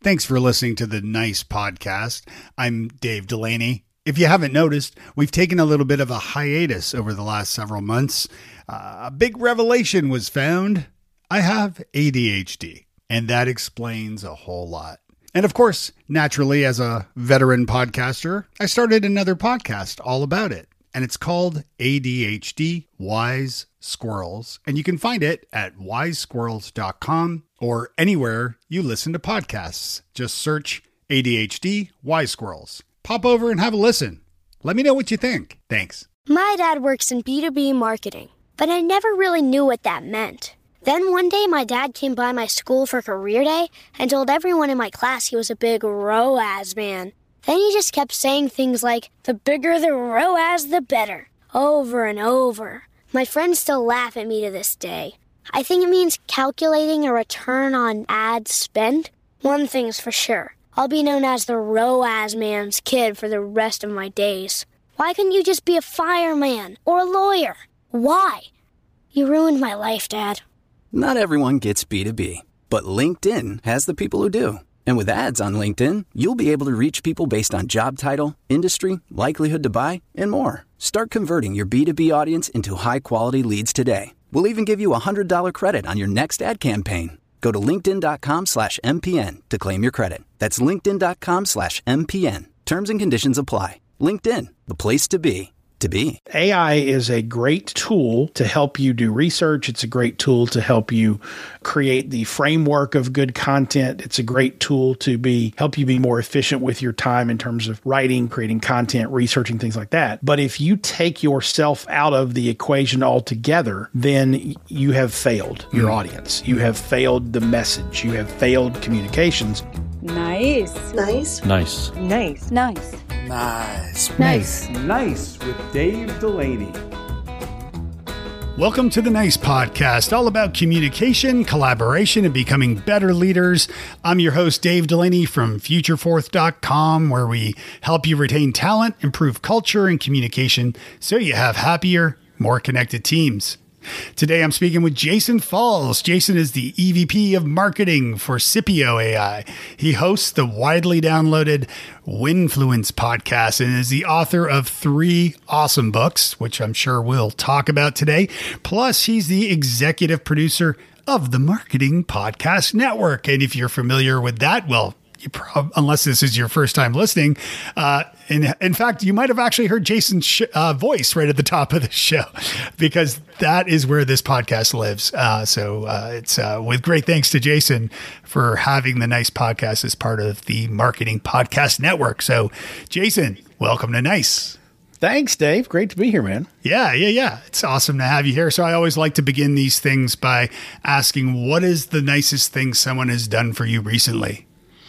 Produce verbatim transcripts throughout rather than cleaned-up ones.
Thanks for listening to the Nice Podcast. I'm Dave Delaney. If you haven't noticed, we've taken a little bit of a hiatus over the last several months. Uh, a big revelation was found. I have A D H D, and that explains a whole lot. And of course, naturally, as a veteran podcaster, I started another podcast all about it. And it's called A D H D Wise Squirrels. And you can find it at wise squirrels dot com or anywhere you listen to podcasts. Just search A D H D Wise Squirrels. Pop over and have a listen. Let me know what you think. Thanks. My dad works in B two B marketing, but I never really knew what that meant. Then one day my dad came by my school for career day and told everyone in my class he was a big R O A S man. Then he just kept saying things like, the bigger the R O A S, the better, over and over. My friends still laugh at me to this day. I think it means calculating a return on ad spend. One thing's for sure, I'll be known as the R O A S man's kid for the rest of my days. Why couldn't you just be a fireman or a lawyer? Why? You ruined my life, Dad. Not everyone gets B two B, but LinkedIn has the people who do. And with ads on LinkedIn, you'll be able to reach people based on job title, industry, likelihood to buy, and more. Start converting your B two B audience into high-quality leads today. We'll even give you a one hundred dollars credit on your next ad campaign. Go to linkedin.com slash MPN to claim your credit. That's linkedin.com slash MPN. Terms and conditions apply. LinkedIn, the place to be. To be. A I is a great tool to help you do research. It's a great tool to help you create the framework of good content. It's a great tool to be help you be more efficient with your time in terms of writing, creating content, researching, things like that. But if you take yourself out of the equation altogether, then you have failed your mm. audience. You have failed the message. You have failed communications. Nice. Nice. Nice. Nice. Nice. Nice. Nice. Nice with Dave Delaney. Welcome to the Nice Podcast, all about communication, collaboration, and becoming better leaders. I'm your host, Dave Delaney from future forth dot com, where we help you retain talent, improve culture and communication so you have happier, more connected teams. Today, I'm speaking with Jason Falls. Jason is the E V P of Marketing for Scipio A I. He hosts the widely downloaded Winfluence podcast and is the author of three awesome books, which I'm sure we'll talk about today. Plus, he's the executive producer of the Marketing Podcast Network. And if you're familiar with that, well, you prob- unless this is your first time listening, uh, in, in fact, you might have actually heard Jason's sh- uh, voice right at the top of the show, because that is where this podcast lives. Uh, so uh, it's uh, with great thanks to Jason for having the Nice Podcast as part of the Marketing Podcast Network. So, Jason, welcome to Nice. Thanks, Dave. Great to be here, man. Yeah, yeah, yeah. It's awesome to have you here. So I always like to begin these things by asking, what is the nicest thing someone has done for you recently?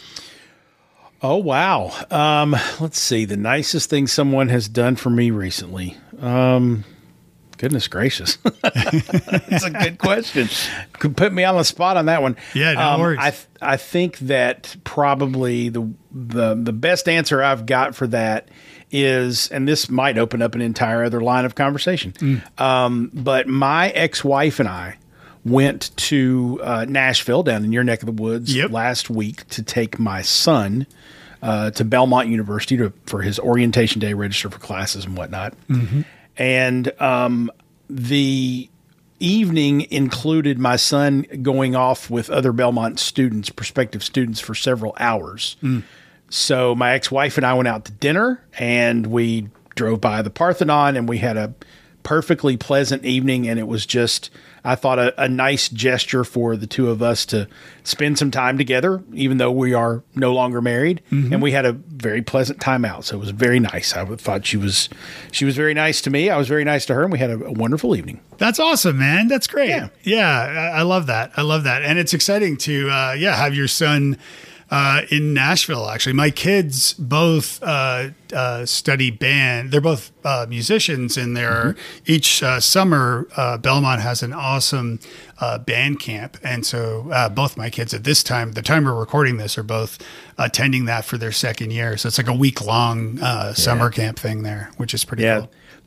Oh, wow. Um, let's see. The nicest thing someone has done for me recently. Um, goodness gracious. That's a good question. Could put me on the spot on that one. Yeah, no um, worries. I, th- I think that probably the, the, the best answer I've got for that is, and this might open up an entire other line of conversation, mm. um, but my ex-wife and I went to uh, Nashville, down in your neck of the woods, yep. last week to take my son uh, to Belmont University to, for his orientation day, register for classes and whatnot. Mm-hmm. And um, the evening included my son going off with other Belmont students, prospective students, for several hours. Mm. So my ex-wife and I went out to dinner, and we drove by the Parthenon, and we had a perfectly pleasant evening. And it was just, I thought, a, a nice gesture for the two of us to spend some time together, even though we are no longer married. Mm-hmm. And we had a very pleasant time out. So it was very nice. I thought she was, she was very nice to me. I was very nice to her, and we had a, a wonderful evening. That's awesome, man. That's great. Yeah. Yeah. I, I love that. I love that. And it's exciting to, uh, yeah, have your son Uh, in Nashville, actually. My kids both uh, uh, study band. They're both uh, musicians, and they're mm-hmm. each uh, summer, uh, Belmont has an awesome uh, band camp. And so uh, both my kids at this time, the time we're recording this, are both attending that for their second year. So it's like a week long uh, summer yeah. camp thing there, which is pretty yeah. cool.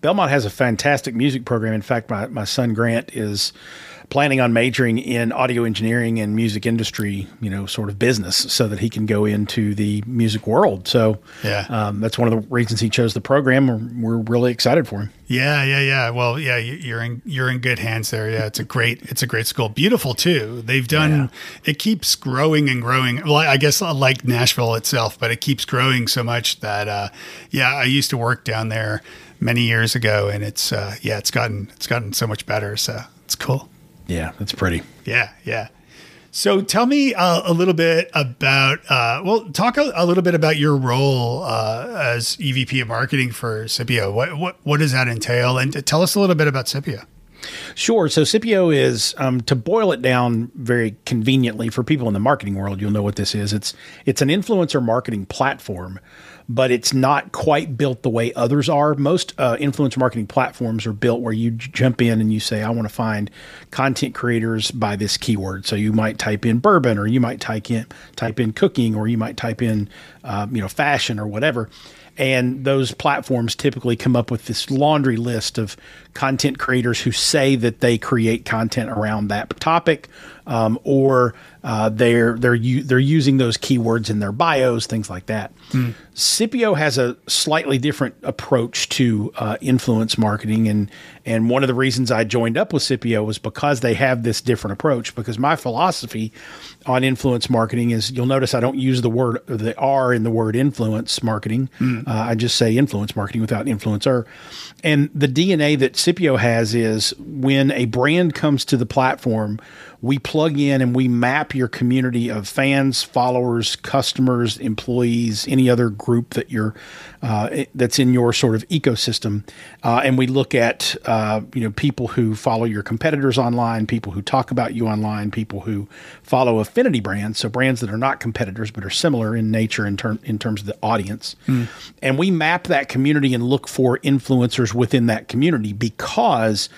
Belmont has a fantastic music program. In fact, my, my son Grant is planning on majoring in audio engineering and music industry, you know, sort of business, so that he can go into the music world. So yeah, um, that's one of the reasons he chose the program. We're, we're really excited for him. Yeah, yeah, yeah. Well, yeah, you- you're in you're in good hands there. Yeah, it's a great it's a great school. Beautiful too. They've done Yeah. it keeps growing and growing. Well, I guess like Nashville itself, but it keeps growing so much that uh, yeah, I used to work down there many years ago, and it's uh, yeah, it's gotten it's gotten so much better. So it's cool. Yeah, that's pretty. Yeah, yeah. So tell me uh, a little bit about, uh, well, talk a, a little bit about your role uh, as E V P of marketing for Scipio. What, what what does that entail? And tell us a little bit about Scipio. Sure. So Scipio is, um, to boil it down very conveniently for people in the marketing world, you'll know what this is. It's it's an influencer marketing platform, but it's not quite built the way others are. Most uh, influencer marketing platforms are built where you j- jump in and you say, I want to find content creators by this keyword. So you might type in bourbon, or you might type in type in cooking, or you might type in um, you know fashion or whatever. And those platforms typically come up with this laundry list of content creators who say that they create content around that topic, um, or uh, they're they're u- they're using those keywords in their bios, things like that. Mm. Scipio has a slightly different approach to uh, influence marketing, and and one of the reasons I joined up with Scipio was because they have this different approach. Because my philosophy on influence marketing is, you'll notice I don't use the word or the R in the word influence marketing. Mm. Uh, I just say influence marketing without influencer. And the D N A that Scipio has is, when a brand comes to the platform, we plug in and we map your community of fans, followers, customers, employees, any other group that you're uh, that's in your sort of ecosystem, uh, and we look at uh, you know people who follow your competitors online, people who talk about you online, people who follow affinity brands, so brands that are not competitors but are similar in nature in term in terms of the audience, mm. and we map that community and look for influencers within that community, because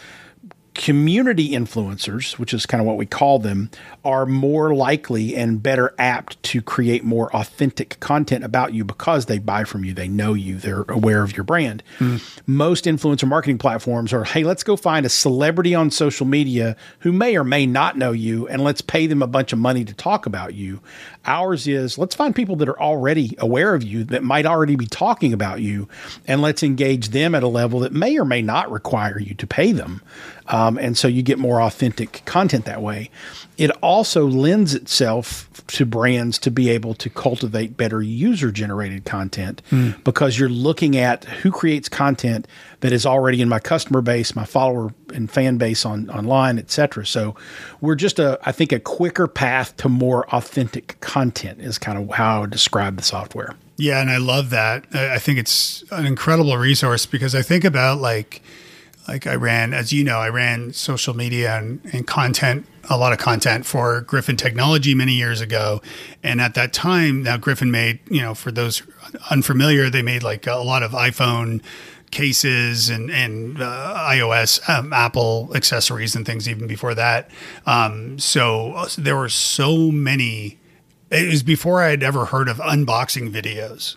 community influencers, which is kind of what we call them, are more likely and better apt to create more authentic content about you because they buy from you, they know you, they're aware of your brand. Mm. Most influencer marketing platforms are, hey, let's go find a celebrity on social media who may or may not know you, and let's pay them a bunch of money to talk about you. Ours is, let's find people that are already aware of you, that might already be talking about you, and let's engage them at a level that may or may not require you to pay them. Um, and so you get more authentic content that way. It also lends itself to brands to be able to cultivate better user-generated content, mm. because you're looking at who creates content that is already in my customer base, my follower and fan base on online, et cetera. So we're just a, I think, a quicker path to more authentic content is kind of how I would describe the software. Yeah, and I love that. I I think it's an incredible resource, because I think about like, like I ran, as you know, I ran social media and, and content, a lot of content for Griffin Technology many years ago. And at that time, now Griffin made, you know, for those unfamiliar, they made like a lot of iPhone cases and, and uh, iOS, um, Apple accessories and things even before that. Um, so there were so many. It was before I had ever heard of unboxing videos.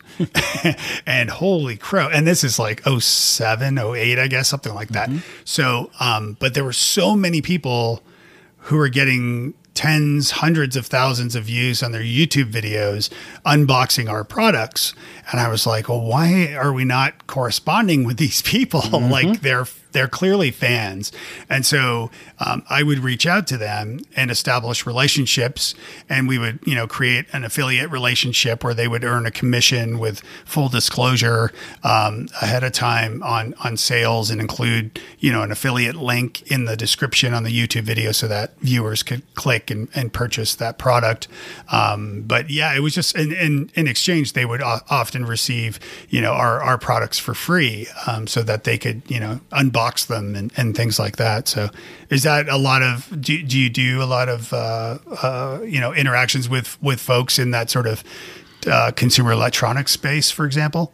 And holy crow. And this is like oh seven, oh eight, I guess, something like that. Mm-hmm. So, um, but there were so many people who were getting tens, hundreds of thousands of views on their YouTube videos unboxing our products. And I was like, well, why are we not corresponding with these people? Mm-hmm. Like they're they're clearly fans. And so um, I would reach out to them and establish relationships, and we would, you know, create an affiliate relationship where they would earn a commission with full disclosure um, ahead of time on, on sales, and include, you know, an affiliate link in the description on the YouTube video so that viewers could click and, and purchase that product. Um, but yeah, it was just, in, in, in exchange, they would o- often receive, you know, our, our products for free um, so that they could, you know, unbox them and, and things like that. So is that a lot of, do, do you do a lot of, uh, uh, you know, interactions with, with folks in that sort of uh, consumer electronics space, for example?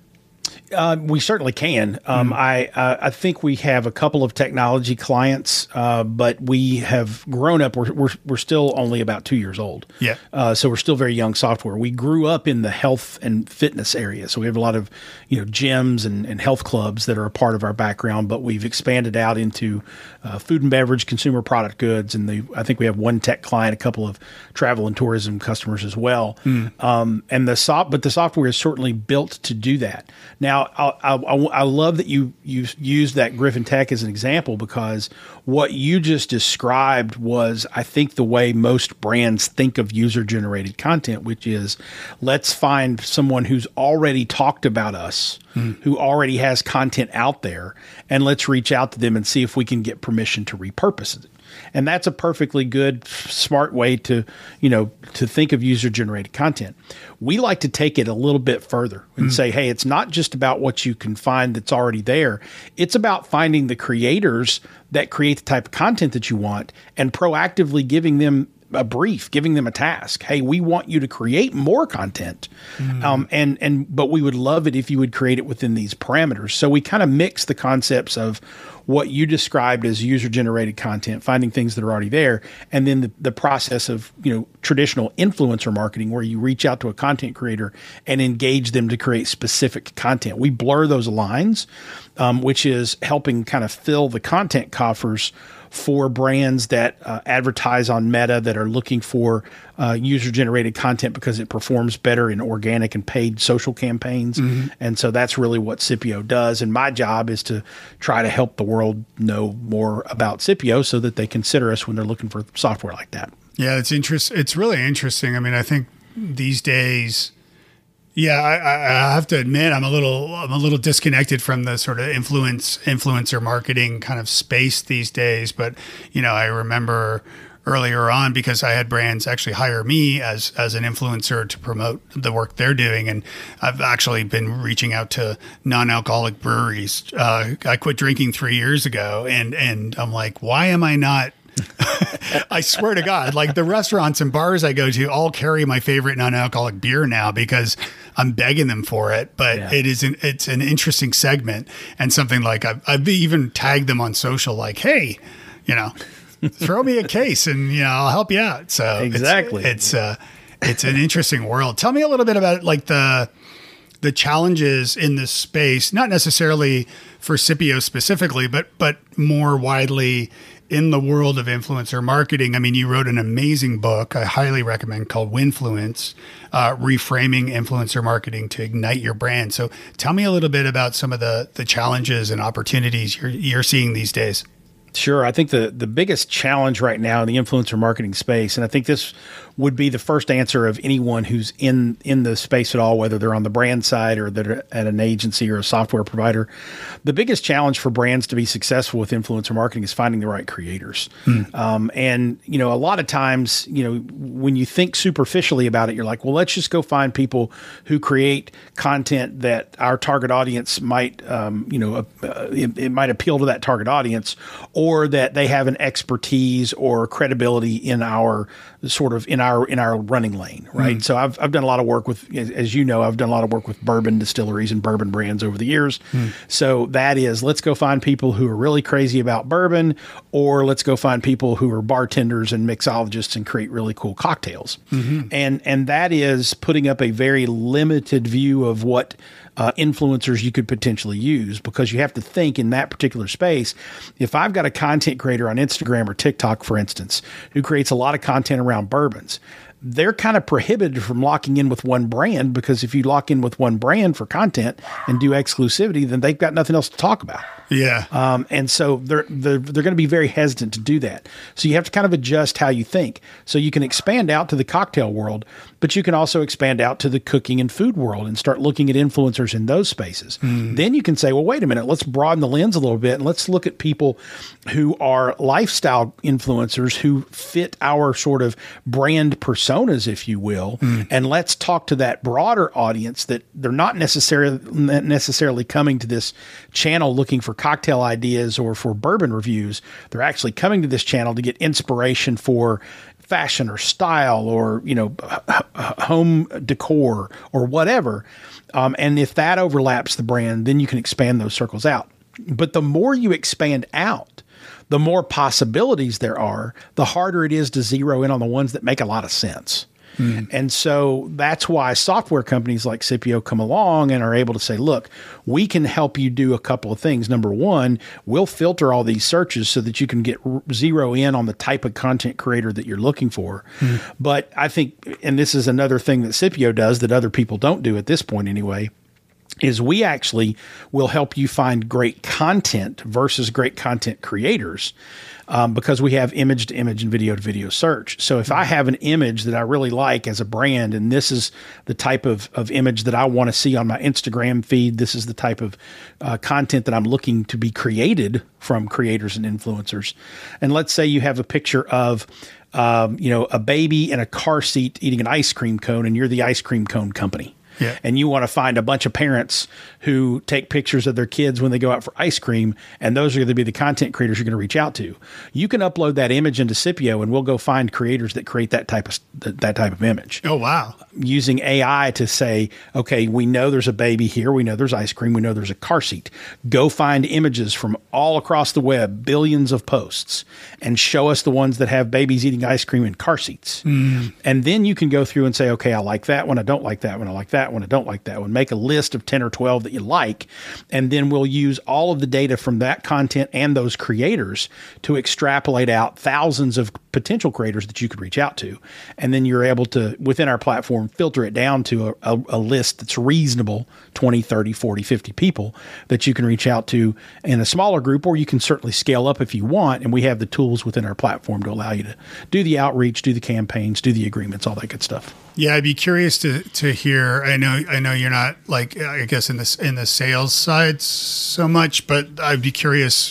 Uh, we certainly can. Um, mm. I uh, I think we have a couple of technology clients, uh, but we have grown up. We're, we're we're still only about two years old. Yeah. Uh, so we're still very young software. We grew up in the health and fitness area, so we have a lot of you know gyms and, and health clubs that are a part of our background. But we've expanded out into uh, food and beverage, consumer product goods, and the I think we have one tech client, a couple of travel and tourism customers as well. Mm. Um, and the soft, but the software is certainly built to do that. Now. I, I, I love that you you used that Griffin Tech as an example, because what you just described was, I think, the way most brands think of user-generated content, which is, let's find someone who's already talked about us, mm. who already has content out there, and let's reach out to them and see if we can get permission to repurpose it. And that's a perfectly good, smart way to, you know, to think of user-generated content. We like to take it a little bit further and mm. say, hey, it's not just about what you can find that's already there. It's about finding the creators that create the type of content that you want and proactively giving them a brief, giving them a task. Hey, we want you to create more content. Mm. Um, and, and, but we would love it if you would create it within these parameters. So we kind of mix the concepts of what you described as user-generated content, finding things that are already there, and then the, the process of, you know, traditional influencer marketing, where you reach out to a content creator and engage them to create specific content. We blur those lines, um, which is helping kind of fill the content coffers for brands that uh, advertise on Meta, that are looking for uh, user-generated content because it performs better in organic and paid social campaigns. Mm-hmm. And so that's really what Scipio does. And my job is to try to help the world know more about Scipio so that they consider us when they're looking for software like that. Yeah, it's interest. It's really interesting. I mean, I think these days, yeah, I, I have to admit, I'm a little, I'm a little disconnected from the sort of influence, influencer marketing kind of space these days. But you know, I remember earlier on, because I had brands actually hire me as as an influencer to promote the work they're doing, and I've actually been reaching out to non-alcoholic breweries. Uh, I quit drinking three years ago, and and I'm like, why am I not? I swear to God, like the restaurants and bars I go to all carry my favorite non-alcoholic beer now because I'm begging them for it. But yeah. it is an, it's an interesting segment, and something like I've, I've even tagged them on social, like, hey, you know, throw me a case and, you know, I'll help you out. So exactly. It's, it's, uh, it's an interesting world. Tell me a little bit about like the, the challenges in this space, not necessarily for Scipio specifically, but, but more widely in the world of influencer marketing. I mean, you wrote an amazing book I highly recommend called Winfluence, uh, Reframing Influencer Marketing to Ignite Your Brand. So tell me a little bit about some of the, the challenges and opportunities you're, you're seeing these days. Sure. I think the, the biggest challenge right now in the influencer marketing space, and I think this would be the first answer of anyone who's in, in the space at all, whether they're on the brand side or they're at an agency or a software provider. The biggest challenge for brands to be successful with influencer marketing is finding the right creators. Hmm. Um, and, you know, a lot of times, you know, when you think superficially about it, you're like, well, let's just go find people who create content that our target audience might, um, you know, uh, it, it might appeal to that target audience, or that they have an expertise or credibility in our sort of in our in our running lane, right? Mm. So I've I've done a lot of work with, as you know, I've done a lot of work with bourbon distilleries and bourbon brands over the years. Mm. So that is, let's go find people who are really crazy about bourbon, or let's go find people who are bartenders and mixologists and create really cool cocktails. Mm-hmm. And and that is putting up a very limited view of what Uh, influencers you could potentially use, because you have to think in that particular space. If I've got a content creator on Instagram or TikTok, for instance, who creates a lot of content around bourbons, they're kind of prohibited from locking in with one brand, because if you lock in with one brand for content and do exclusivity, then they've got nothing else to talk about. Yeah. Um, and so they're, they're, they're going to be very hesitant to do that. So you have to kind of adjust how you think. So you can expand out to the cocktail world, but you can also expand out to the cooking and food world and start looking at influencers in those spaces. Mm. Then you can say, well, wait a minute, let's broaden the lens a little bit and let's look at people who are lifestyle influencers who fit our sort of brand personas, if you will. Mm. And let's talk to that broader audience that they're not necessarily necessarily coming to this channel looking for cocktail ideas or for bourbon reviews. They're actually coming to this channel to get inspiration for fashion or style or, you know, home decor or whatever. Um, and if that overlaps the brand, then you can expand those circles out. But the more you expand out, the more possibilities there are, the harder it is to zero in on the ones that make a lot of sense. Mm. And so that's why software companies like Scipio come along and are able to say, look, we can help you do a couple of things. Number one, we'll filter all these searches so that you can get zero in on the type of content creator that you're looking for. Mm. But I think, and this is another thing that Scipio does that other people don't do at this point anyway, is we actually will help you find great content versus great content creators. Um, because we have image to image and video to video search. So if I have an image that I really like as a brand, and this is the type of, of image that I want to see on my Instagram feed, this is the type of uh, content that I'm looking to be created from creators and influencers. And let's say you have a picture of, um, you know, a baby in a car seat eating an ice cream cone, and you're the ice cream cone company. Yeah. And you want to find a bunch of parents who take pictures of their kids when they go out for ice cream, and those are going to be the content creators you're going to reach out to. You can upload that image into Scipio, and we'll go find creators that create that type of that type of image. Oh, wow. Using A I to say, okay, we know there's a baby here. We know there's ice cream. We know there's a car seat. Go find images from all across the web, billions of posts, and show us the ones that have babies eating ice cream in car seats. Mm. And then you can go through and say, okay, I like that one. I don't like that one. I like that one. I don't like that one. Make a list of ten or twelve that you like, and then we'll use all of the data from that content and those creators to extrapolate out thousands of potential creators that you could reach out to. And then you're able to, within our platform, filter it down to a, a, a list that's reasonable, twenty, thirty, forty, fifty people that you can reach out to in a smaller group, or you can certainly scale up if you want. And we have the tools within our platform to allow you to do the outreach, do the campaigns, do the agreements, all that good stuff. Yeah, I'd be curious to to hear. I know I know you're not like I guess in this in the sales side so much, but I'd be curious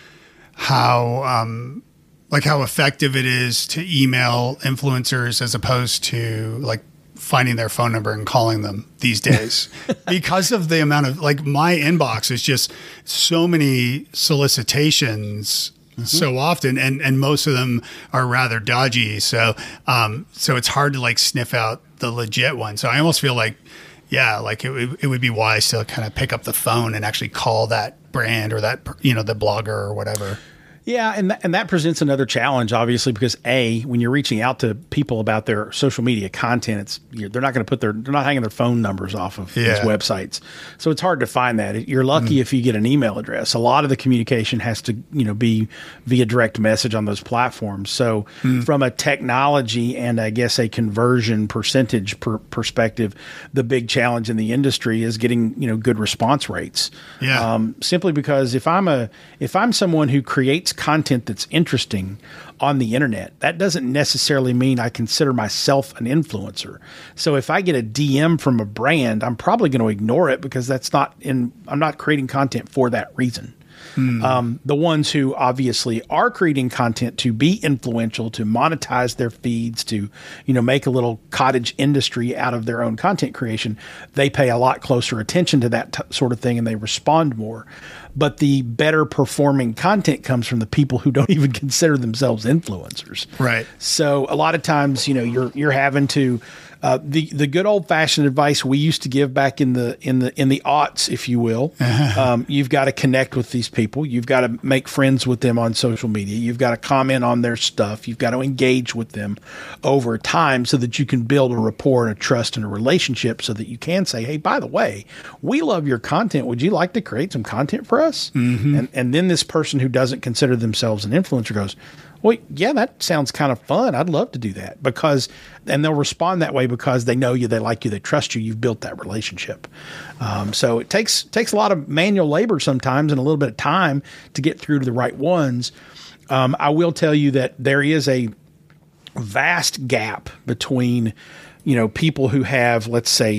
how um, like how effective it is to email influencers as opposed to like finding their phone number and calling them these days because of the amount of like my inbox is just so many solicitations. Mm-hmm. So often, and, and most of them are rather dodgy. So, um, so it's hard to like sniff out the legit one. So I almost feel like, yeah, like it, it would be wise to kind of pick up the phone and actually call that brand or that, you know, the blogger or whatever. Yeah, and th- and that presents another challenge, obviously, because A, when you're reaching out to people about their social media content, it's you're, they're not going to put their they're not hanging their phone numbers off of yeah. these websites, so it's hard to find that. You're lucky mm. if you get an email address. A lot of the communication has to you know be via direct message on those platforms. So mm. from a technology and I guess a conversion percentage per perspective, the big challenge in the industry is getting you know good response rates. Yeah, um, simply because if I'm a if I'm someone who creates content that's interesting on the internet, that doesn't necessarily mean I consider myself an influencer. So if I get a D M from a brand, I'm probably going to ignore it because that's not in, I'm not creating content for that reason. Hmm. Um, the ones who obviously are creating content to be influential, to monetize their feeds, to, you know, make a little cottage industry out of their own content creation, they pay a lot closer attention to that t- sort of thing and they respond more. But the better performing content comes from the people who don't even consider themselves influencers. Right. So a lot of times, you know, you're you're having to uh, the the good old fashioned advice we used to give back in the in the in the aughts, if you will. um, you've got to connect with these people. You've got to make friends with them on social media. You've got to comment on their stuff. You've got to engage with them over time so that you can build a rapport and a trust and a relationship, so that you can say, "Hey, by the way, we love your content. Would you like to create some content for us?" Mm-hmm. And and then this person who doesn't consider themselves an influencer goes, "Well, yeah, that sounds kind of fun. I'd love to do that." Because, and they'll respond that way because they know you, they like you, they trust you. You've built that relationship. Um, so it takes takes a lot of manual labor sometimes and a little bit of time to get through to the right ones. Um, I will tell you that there is a vast gap between, you know, people who have, let's say,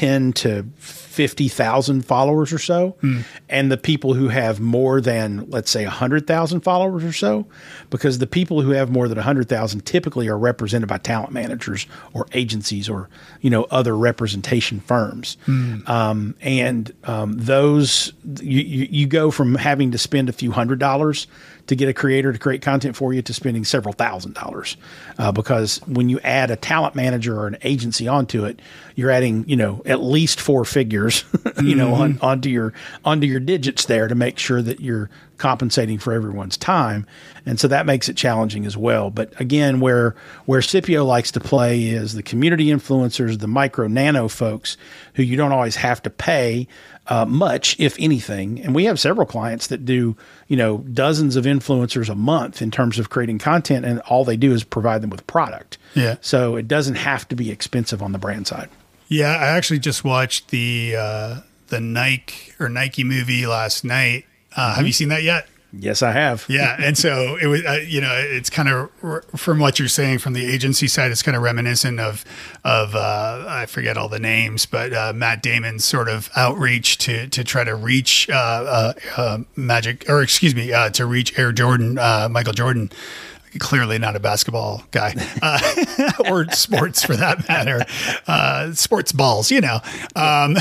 ten to fifty thousand followers or so, mm. and the people who have more than, let's say, one hundred thousand followers or so, because the people who have more than one hundred thousand typically are represented by talent managers or agencies or, you know, other representation firms. Mm. Um, and um, those, you, you, you go from having to spend a few hundred dollars to get a creator to create content for you to spending several thousand dollars. Uh, because when you add a talent manager or an agency onto it, you're adding, you know, at least four figures, you know, mm-hmm. on, onto your, onto your digits there to make sure that you're compensating for everyone's time. And so that makes it challenging as well. But again, where, where Scipio likes to play is the community influencers, the micro nano folks who you don't always have to pay Uh, much, if anything. And we have several clients that do, you know, dozens of influencers a month in terms of creating content, and all they do is provide them with product. Yeah. So it doesn't have to be expensive on the brand side. Yeah. I actually just watched the, uh, the Nike or Nike movie last night. Uh, mm-hmm. Have you seen that yet? Yes, I have. Yeah. And so it was, uh, you know, it's kind of from what you're saying from the agency side, it's kind of reminiscent of, of, uh, I forget all the names, but, uh, Matt Damon's sort of outreach to, to try to reach, uh, uh, uh Magic, or excuse me, uh, to reach Air Jordan, uh, Michael Jordan. Clearly not a basketball guy, uh, or sports for that matter, uh, sports balls, you know. Um,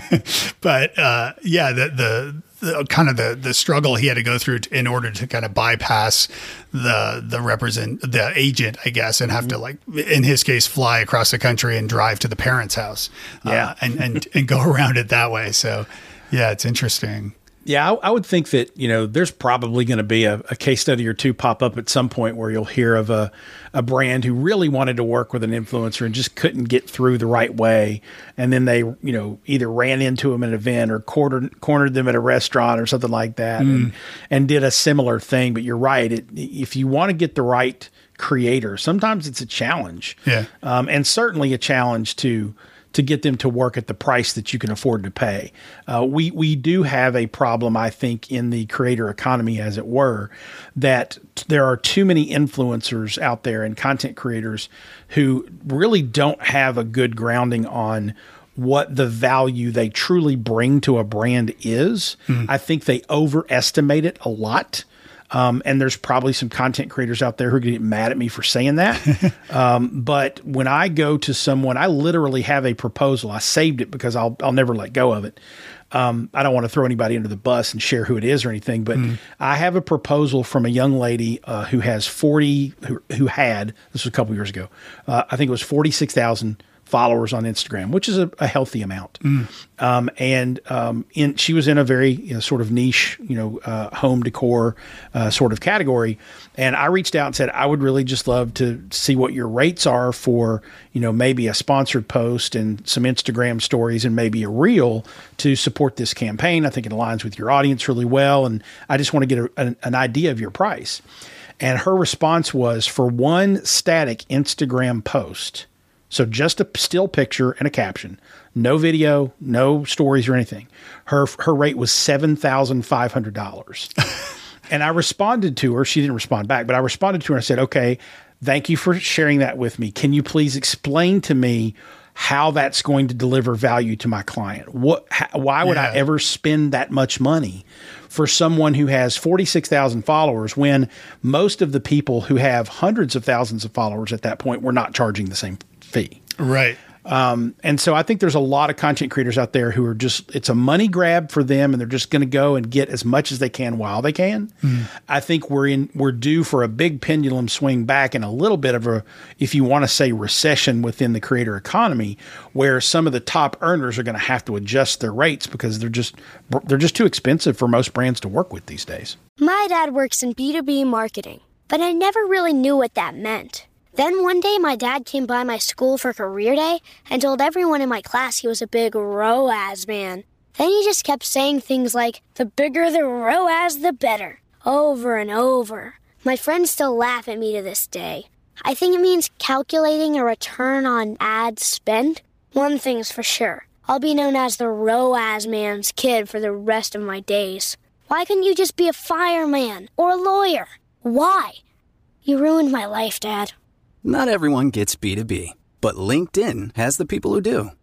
but, uh, yeah, the, the, the kind of the, the struggle he had to go through to, in order to kind of bypass the, the represent the agent, I guess, and have to, like, in his case, fly across the country and drive to the parents' house, yeah, uh, and, and, and go around it that way. So yeah, it's interesting. Yeah, I, I would think that, you know, there's probably going to be a, a case study or two pop up at some point where you'll hear of a, a brand who really wanted to work with an influencer and just couldn't get through the right way. And then they, you know, either ran into them at an event or cornered, cornered them at a restaurant or something like that, mm. and, and did a similar thing. But you're right. It, if you want to get the right creator, sometimes it's a challenge. Yeah. Um, and certainly a challenge to to get them to work at the price that you can afford to pay. Uh, we we do have a problem, I think, in the creator economy, as it were, that t- there are too many influencers out there and content creators who really don't have a good grounding on what the value they truly bring to a brand is. Mm. I think they overestimate it a lot. Um, and there's probably some content creators out there who are going to get mad at me for saying that. um, but when I go to someone, I literally have a proposal. I saved it because I'll I'll never let go of it. Um, I don't want to throw anybody under the bus and share who it is or anything, but mm. I have a proposal from a young lady uh, who has forty, who, who had, this was a couple years ago, uh, I think it was forty-six thousand followers on Instagram, which is a, a healthy amount. Mm. Um, and um, in, she was in a very you know, sort of niche, you know, uh, home decor uh, sort of category. And I reached out and said, I would really just love to see what your rates are for, you know, maybe a sponsored post and some Instagram stories and maybe a reel to support this campaign. I think it aligns with your audience really well. And I just want to get a, an, an idea of your price. And her response was, for one static Instagram post, so just a still picture and a caption, no video, no stories or anything, her her rate was seven thousand five hundred dollars. And I responded to her. She didn't respond back, but I responded to her and I said, okay, thank you for sharing that with me. Can you please explain to me how that's going to deliver value to my client? What? How, why would yeah. I ever spend that much money for someone who has forty-six thousand followers when most of the people who have hundreds of thousands of followers at that point were not charging the same fee? Right. Um, and so I think there's a lot of content creators out there who are just, it's a money grab for them and they're just going to go and get as much as they can while they can. Mm. I think we're in, we're due for a big pendulum swing back and a little bit of a, if you want to say, recession within the creator economy, where some of the top earners are going to have to adjust their rates because they're just, they're just too expensive for most brands to work with these days. My dad works in B two B marketing, but I never really knew what that meant. Then one day my dad came by my school for career day and told everyone in my class he was a big R O A S man. Then he just kept saying things like, the bigger the R O A S, the better, over and over. My friends still laugh at me to this day. I think it means calculating a return on ad spend. One thing's for sure, I'll be known as the R O A S man's kid for the rest of my days. Why couldn't you just be a fireman or a lawyer? Why? You ruined my life, Dad. Not everyone gets B two B, but LinkedIn has the people who do.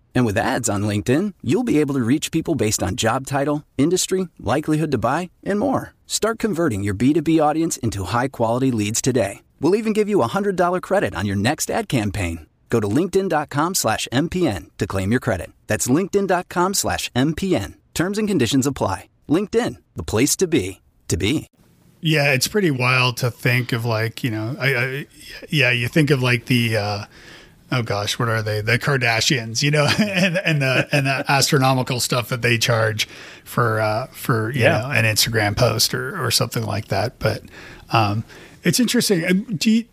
And with ads on LinkedIn, you'll be able to reach people based on job title, industry, likelihood to buy, and more. Start converting your B two B audience into high-quality leads today. We'll even give you a one hundred dollars credit on your next ad campaign. Go to linkedin.com slash MPN to claim your credit. That's linkedin.com slash MPN. Terms and conditions apply. LinkedIn, the place to be, to be. Yeah, it's pretty wild to think of, like, you know, I, I yeah, you think of like the, uh, oh gosh, what are they? The Kardashians, you know, and, and the and the astronomical stuff that they charge for uh, for you yeah. know, an Instagram post or, or something like that. But um, it's interesting. Do you,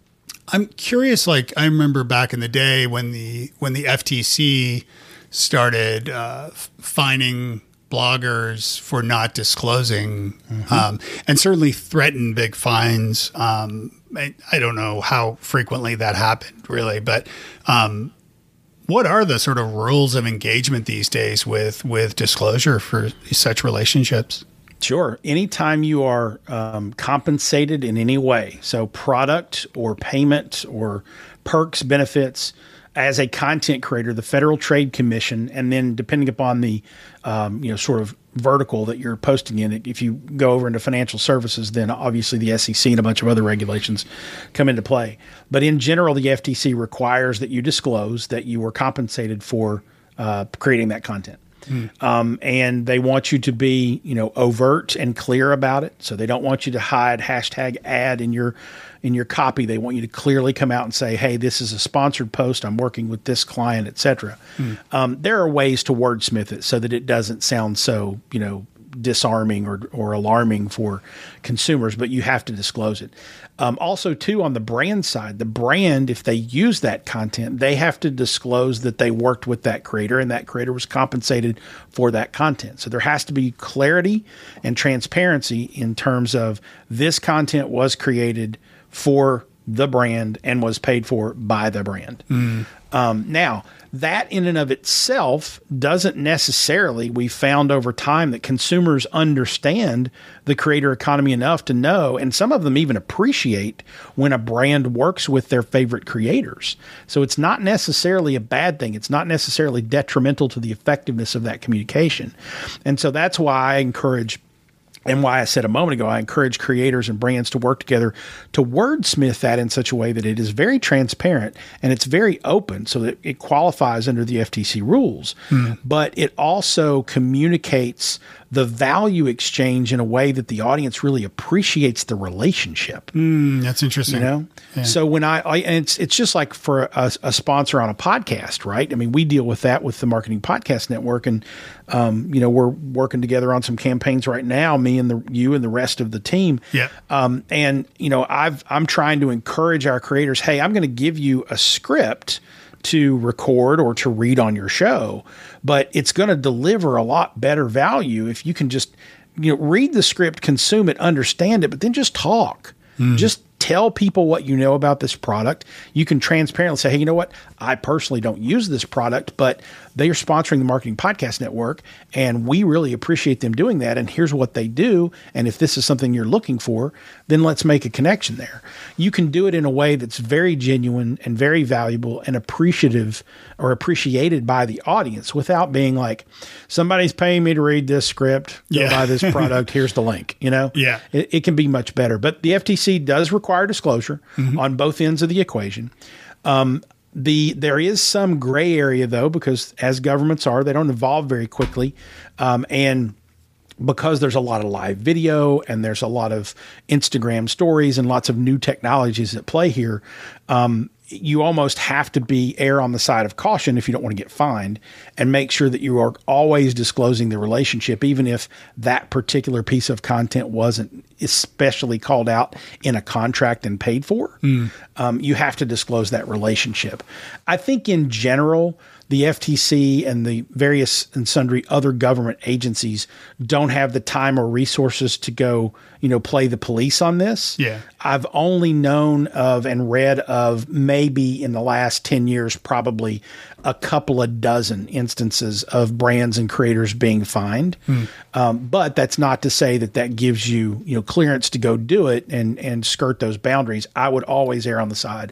I'm curious. Like, I remember back in the day when the when the F T C started uh, fining bloggers for not disclosing, mm-hmm. um, and certainly threatened big fines. Um, I, I don't know how frequently that happened, really, but um, what are the sort of rules of engagement these days with with disclosure for such relationships? Sure. Anytime you are um, compensated in any way, so product or payment or perks, benefits, as a content creator, the Federal Trade Commission, and then depending upon the um, you know sort of vertical that you're posting in, if you go over into financial services, then obviously the S E C and a bunch of other regulations come into play. But in general, the F T C requires that you disclose that you were compensated for uh, creating that content. Mm. Um, and they want you to be, you know, overt and clear about it. So they don't want you to hide hashtag ad in your in your copy. They want you to clearly come out and say, hey, this is a sponsored post. I'm working with this client, et cetera. Mm. Um, there are ways to wordsmith it so that it doesn't sound so, you know, disarming or, or alarming for consumers, but you have to disclose it. Um, also, too, on the brand side, the brand, if they use that content, they have to disclose that they worked with that creator and that creator was compensated for that content. So there has to be clarity and transparency in terms of this content was created for the brand and was paid for by the brand. Mm. Um, now, that in and of itself doesn't necessarily, we found over time that consumers understand the creator economy enough to know, and some of them even appreciate when a brand works with their favorite creators. So it's not necessarily a bad thing. It's not necessarily detrimental to the effectiveness of that communication. And so that's why I encourage And why I said a moment ago, I encourage creators and brands to work together to wordsmith that in such a way that it is very transparent and it's very open so that it qualifies under the F T C rules. Mm. But it also communicates the value exchange in a way that the audience really appreciates the relationship. Mm, that's interesting. You know? Yeah. So when I, I and it's it's just like for a, a sponsor on a podcast, right? I mean, we deal with that with the Marketing Podcast Network, and um, you know, we're working together on some campaigns right now, me and the you and the rest of the team. Yeah. Um, and you know, I've I'm trying to encourage our creators, hey, I'm going to give you a script to record or to read on your show, but it's going to deliver a lot better value if you can just, you know, read the script, consume it, understand it, but then just talk. Mm. Just tell people what you know about this product. You can transparently say, hey, you know what? I personally don't use this product, but they are sponsoring the Marketing Podcast Network, and we really appreciate them doing that. And here's what they do. And if this is something you're looking for, then let's make a connection there. You can do it in a way that's very genuine and very valuable and appreciative or appreciated by the audience without being like, somebody's paying me to read this script, go yeah. buy this product, here's the link. You know, yeah, it, it can be much better. But the F T C does require disclosure mm-hmm. on both ends of the equation. Um, The there is some gray area, though, because as governments are, they don't evolve very quickly. Um, and because there's a lot of live video and there's a lot of Instagram stories and lots of new technologies at play here, um, you almost have to be err on the side of caution if you don't want to get fined, and make sure that you are always disclosing the relationship, even if that particular piece of content wasn't especially called out in a contract and paid for. Mm. Um, you have to disclose that relationship. I think in general, the F T C and the various and sundry other government agencies don't have the time or resources to go, you know, play the police on this. Yeah. I've only known of and read of maybe in the last ten years, probably a couple of dozen instances of brands and creators being fined. Hmm. Um, but that's not to say that that gives you, you know, clearance to go do it and, and skirt those boundaries. I would always err on the side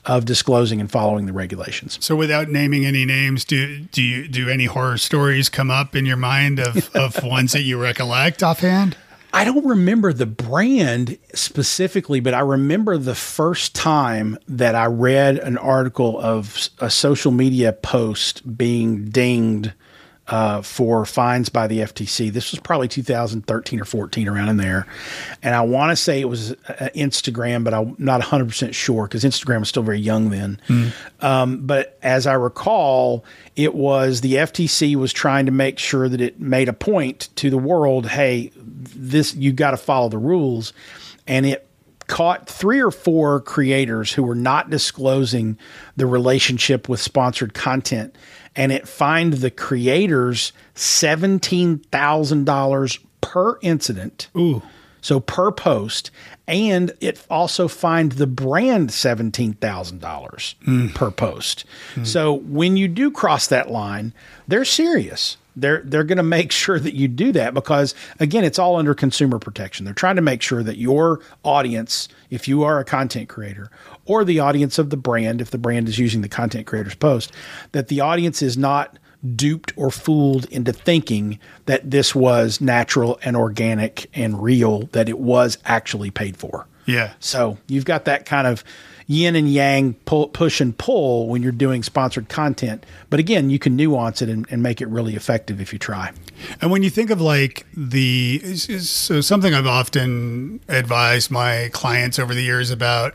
of disclosing and following the regulations. So without naming any names, do do you do any horror stories come up in your mind of, of ones that you recollect offhand? I don't remember the brand specifically, but I remember the first time that I read an article of a social media post being dinged uh, for fines by the F T C. This was probably two thousand thirteen or fourteen, around in there. And I want to say it was uh, Instagram, but I'm not one hundred percent sure because Instagram was still very young then. Mm. Um, but as I recall, it was the F T C was trying to make sure that it made a point to the world, hey, this, you got to follow the rules. And it caught three or four creators who were not disclosing the relationship with sponsored content. And it fined the creators seventeen thousand dollars per incident. Ooh. So per post. And it also fined the brand seventeen thousand dollars mm. per post. Mm. So when you do cross that line, they're serious. They're they're going to make sure that you do that because, again, it's all under consumer protection. They're trying to make sure that your audience, if you are a content creator, or the audience of the brand, if the brand is using the content creator's post, that the audience is not duped or fooled into thinking that this was natural and organic and real, that it was actually paid for. Yeah. So you've got that kind of yin and yang, pull, push and pull when you're doing sponsored content. But again, you can nuance it and, and make it really effective if you try. And when you think of like the, so something I've often advised my clients over the years about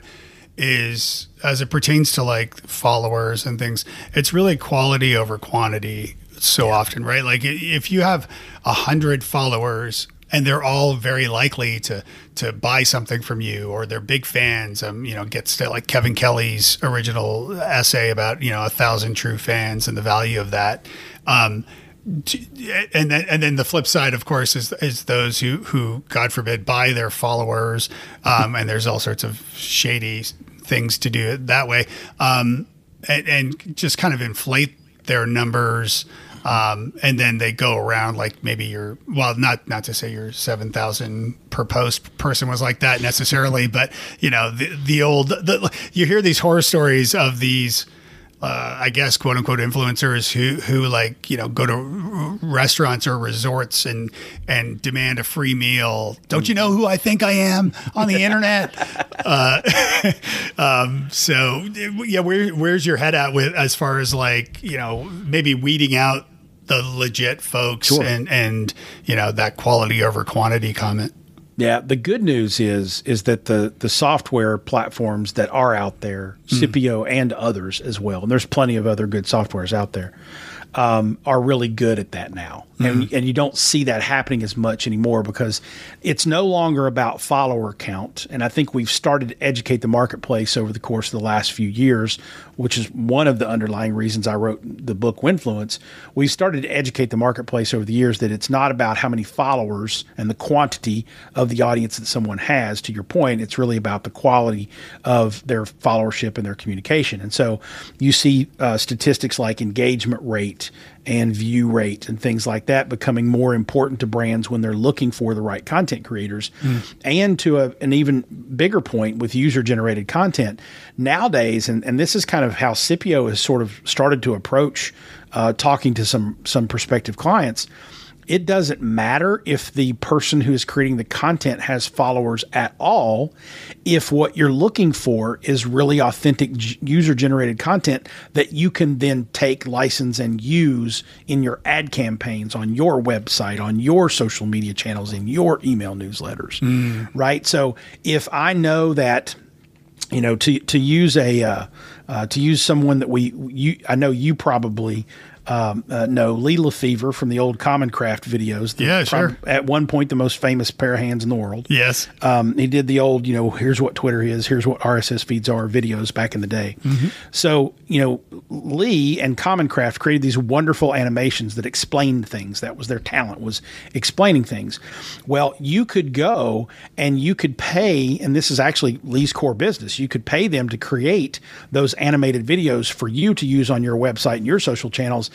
is, as it pertains to like followers and things, it's really quality over quantity so yeah. often, right? Like if you have a hundred followers and they're all very likely to to buy something from you, or they're big fans, um, you know, gets to like Kevin Kelly's original essay about, you know, a thousand true fans and the value of that. Um, and then, and then the flip side, of course, is is those who, who God forbid, buy their followers. Um, and there's all sorts of shady things to do it that way. Um, and, and just kind of inflate their numbers. Um, and then they go around like maybe your, well, not, not to say your seven thousand per post person was like that necessarily, but you know, the, the old, the, you hear these horror stories of these, uh, I guess, quote unquote influencers who, who like, you know, go to r- restaurants or resorts and, and demand a free meal. Don't you know who I think I am on the internet? uh, um, so yeah, where, where's your head at with, as far as like, you know, maybe weeding out the legit folks sure. and, and, you know, that quality over quantity comment? Yeah. The good news is, is that the, the software platforms that are out there, mm. Scipio and others as well, and there's plenty of other good softwares out there, um, are really good at that now. Mm-hmm. And, and you don't see that happening as much anymore because it's no longer about follower count. And I think we've started to educate the marketplace over the course of the last few years, which is one of the underlying reasons I wrote the book Winfluence. We've started to educate the marketplace over the years that it's not about how many followers and the quantity of the audience that someone has. To your point, it's really about the quality of their followership and their communication. And so you see uh, statistics like engagement rate and view rate and things like that becoming more important to brands when they're looking for the right content creators. Mm. And to a, an even bigger point with user-generated content nowadays, and, and this is kind of how Scipio has sort of started to approach uh, talking to some some prospective clients. It doesn't matter if the person who is creating the content has followers at all, if what you're looking for is really authentic g- user-generated content that you can then take, license, and use in your ad campaigns, on your website, on your social media channels, in your email newsletters, mm. right? So if I know that, you know, to to use a uh, uh, to use someone that we you I know you probably. Um, uh, no, Lee Lefevre from the old Common Craft videos. The, yeah, sure. Prob- at one point, the most famous pair of hands in the world. Yes. Um, he did the old, you know, here's what Twitter is, here's what R S S feeds are videos back in the day. Mm-hmm. So, you know, Lee and Common Craft created these wonderful animations that explained things. That was their talent, was explaining things. Well, you could go and you could pay, and this is actually Lee's core business, you could pay them to create those animated videos for you to use on your website and your social channels.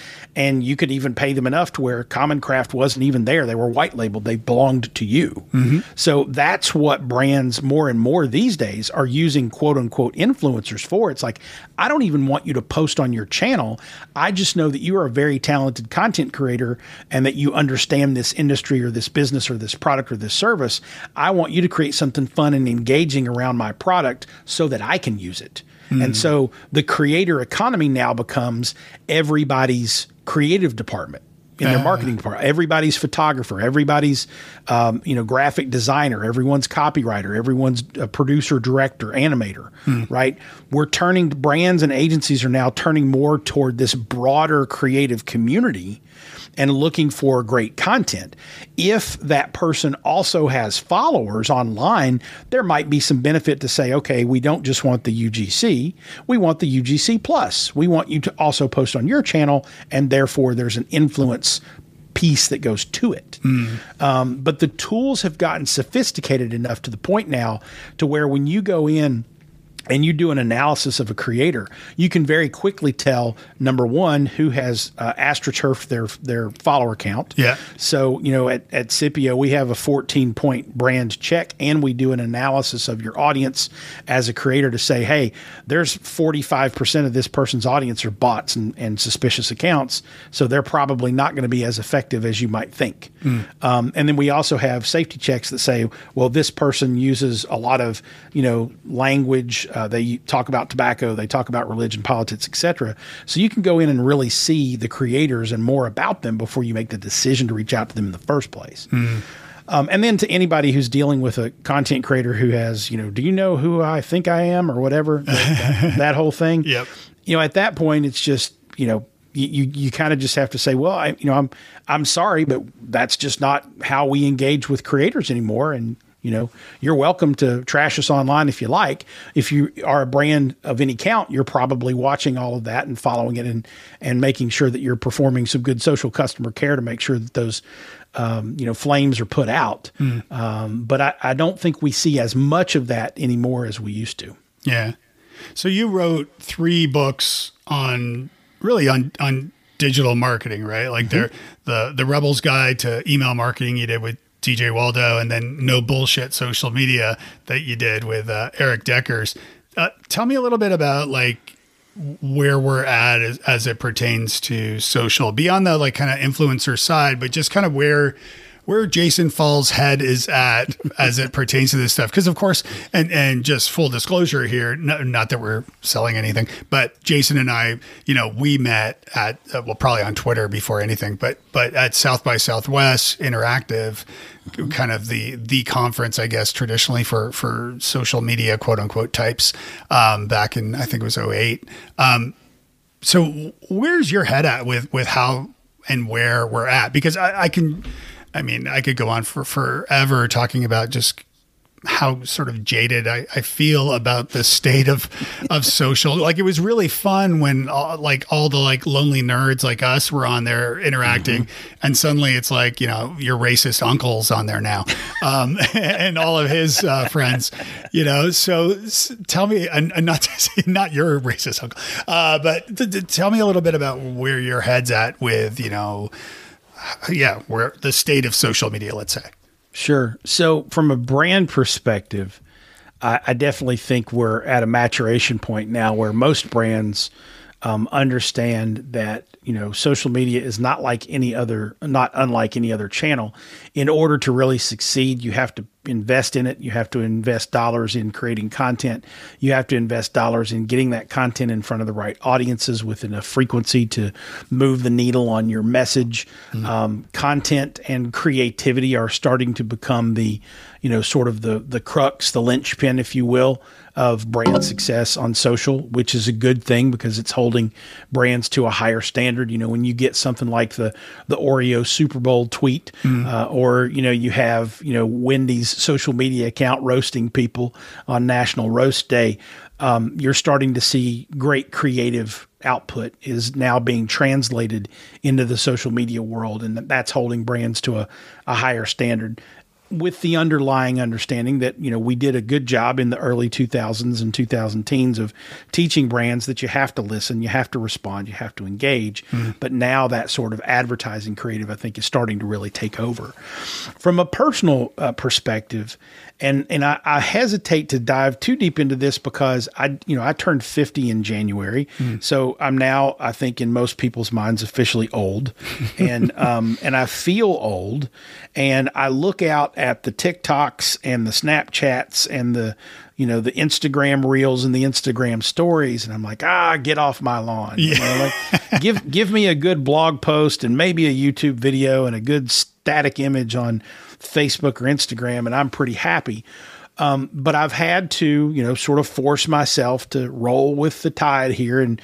And you could even pay them enough to where Common Craft wasn't even there. They were white labeled. They belonged to you. Mm-hmm. So that's what brands more and more these days are using quote unquote influencers for. It's like, I don't even want you to post on your channel. I just know that you are a very talented content creator and that you understand this industry or this business or this product or this service. I want you to create something fun and engaging around my product so that I can use it. Mm. And so the creator economy now becomes everybody's creative department in their uh. marketing department, everybody's photographer, everybody's, um, you know, graphic designer, everyone's copywriter, everyone's a producer, director, animator, mm. right? We're turning, brands and agencies are now turning more toward this broader creative community and looking for great content. If that person also has followers online, there might be some benefit to say, okay, we don't just want the U G C, we want the U G C plus. We want you to also post on your channel, and therefore there's an influence piece that goes to it. Mm. Um, but the tools have gotten sophisticated enough to the point now to where when you go in and you do an analysis of a creator, you can very quickly tell, number one, who has uh, astroturfed their their follower count. Yeah. So, you know, at, at Scipio, we have a fourteen-point brand check, and we do an analysis of your audience as a creator to say, hey, there's forty-five percent of this person's audience are bots and, and suspicious accounts, so they're probably not going to be as effective as you might think. Mm. Um, and then we also have safety checks that say, well, this person uses a lot of, you know, language. Uh, they talk about tobacco, they talk about religion, politics, et cetera. So you can go in and really see the creators and more about them before you make the decision to reach out to them in the first place. Mm. Um, and then to anybody who's dealing with a content creator who has, you know, do you know who I think I am or whatever, that, that, that whole thing. Yep. You know, at that point, it's just, you know, you you, you kind of just have to say, well, I, you know, I'm I'm sorry, but that's just not how we engage with creators anymore. And you know, you're welcome to trash us online if you like. If you are a brand of any count, you're probably watching all of that and following it and, and making sure that you're performing some good social customer care to make sure that those, um, you know, flames are put out. Mm. Um, but I, I don't think we see as much of that anymore as we used to. Yeah. So you wrote three books on really on, on digital marketing, right? Like mm-hmm. the, the Rebel's Guide to Email Marketing you did with D J Waldo, and then No Bullshit Social Media that you did with uh, Eric Deckers. Uh, tell me a little bit about like where we're at as, as it pertains to social, beyond the like kind of influencer side, but just kind of where where Jason Fall's head is at as it pertains to this stuff. Because of course, and, and just full disclosure here, no, not that we're selling anything, but Jason and I, you know, we met at, uh, well, probably on Twitter before anything, but, but at South by Southwest Interactive, kind of the, the conference, I guess, traditionally for, for social media, quote unquote types, um, back in, I think it was oh eight. Um, so where's your head at with, with how and where we're at? Because I, I can, I mean, I could go on for forever talking about just how sort of jaded I, I feel about the state of, of social. Like it was really fun when all, like all the like lonely nerds like us were on there interacting, mm-hmm. and suddenly it's like, you know, your racist uncle's on there now, um, and all of his uh, friends, you know. So s- tell me, and, and not to say not your racist uncle, uh, but th- th- tell me a little bit about where your head's at with, you know. Yeah, where the state of social media, let's say. Sure. So from a brand perspective, I, I definitely think we're at a maturation point now where most brands um, understand that, you know, social media is not like any other, not unlike any other channel. In order to really succeed, you have to invest in it. You have to invest dollars in creating content. You have to invest dollars in getting that content in front of the right audiences with enough frequency to move the needle on your message. Mm-hmm. Um, content and creativity are starting to become the, you know, sort of the, the crux, the linchpin, if you will, of brand success on social, which is a good thing because it's holding brands to a higher standard. You know, when you get something like the, the Oreo Super Bowl tweet, mm. uh, or, you know, you have, you know, Wendy's social media account roasting people on National Roast Day, um, you're starting to see great creative output is now being translated into the social media world. And that's holding brands to a, a higher standard. with the underlying understanding that, you know, we did a good job in the early two thousands and two thousand teens of teaching brands that you have to listen, you have to respond, you have to engage. Mm. But now that sort of advertising creative, I think, is starting to really take over. From a personal uh, perspective, and and I, I hesitate to dive too deep into this because I, you know, I turned fifty in January, mm. so I'm now, I think, in most people's minds, officially old, and um, and I feel old, and I look out at the TikToks and the Snapchats and the, you know, the Instagram reels and the Instagram stories, and I'm like, ah, get off my lawn. Yeah. You know, like, give give me a good blog post and maybe a YouTube video and a good static image on Facebook or Instagram, and I'm pretty happy. Um, but I've had to, you know, sort of force myself to roll with the tide here and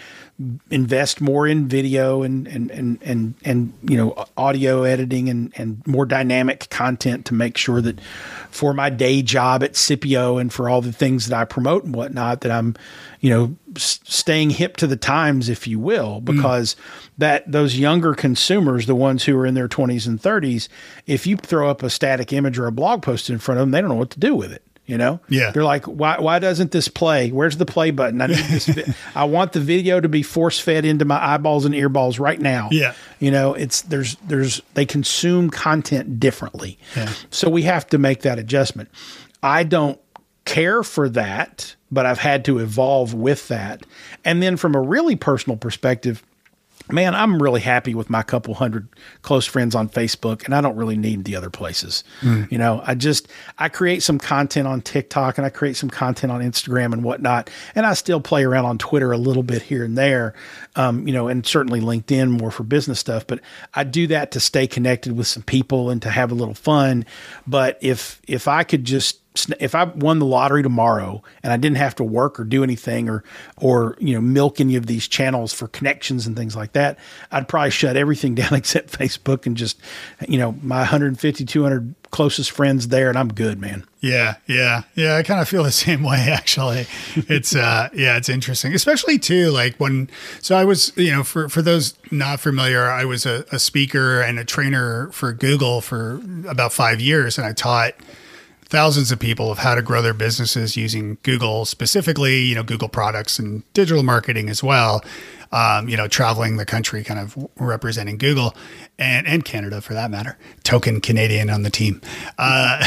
invest more in video and, and, and, and, and, you know, audio editing and, and more dynamic content to make sure that for my day job at Scipio and for all the things that I promote and whatnot, that I'm, you know, s- staying hip to the times, if you will, because mm. that those younger consumers, the ones who are in their twenties and thirties, if you throw up a static image or a blog post in front of them, they don't know what to do with it. You know, yeah, they're like, why, why doesn't this play? Where's the play button? I need this. Vi- I want the video to be force fed into my eyeballs and earballs right now. Yeah. You know, it's, there's, there's, they consume content differently. Yeah. So we have to make that adjustment. I don't care for that, but I've had to evolve with that. And then from a really personal perspective, man, I'm really happy with my couple hundred close friends on Facebook, and I don't really need the other places. Mm. You know, I just, I create some content on TikTok and I create some content on Instagram and whatnot. And I still play around on Twitter a little bit here and there, um, you know, and certainly LinkedIn more for business stuff. But I do that to stay connected with some people and to have a little fun. But if, if I could just, if I won the lottery tomorrow and I didn't have to work or do anything or, or, you know, milk any of these channels for connections and things like that, I'd probably shut everything down except Facebook and just, you know, my one hundred fifty, two hundred closest friends there, and I'm good, man. Yeah. Yeah. Yeah. I kind of feel the same way, actually. It's, uh, yeah, it's interesting, especially too, like when, so I was, you know, for, for those not familiar, I was a, a speaker and a trainer for Google for about five years. And I taught thousands of people of how to grow their businesses using Google, specifically, you know, Google products and digital marketing as well. Um, you know, traveling the country, kind of representing Google and, and Canada for that matter, token Canadian on the team. Uh,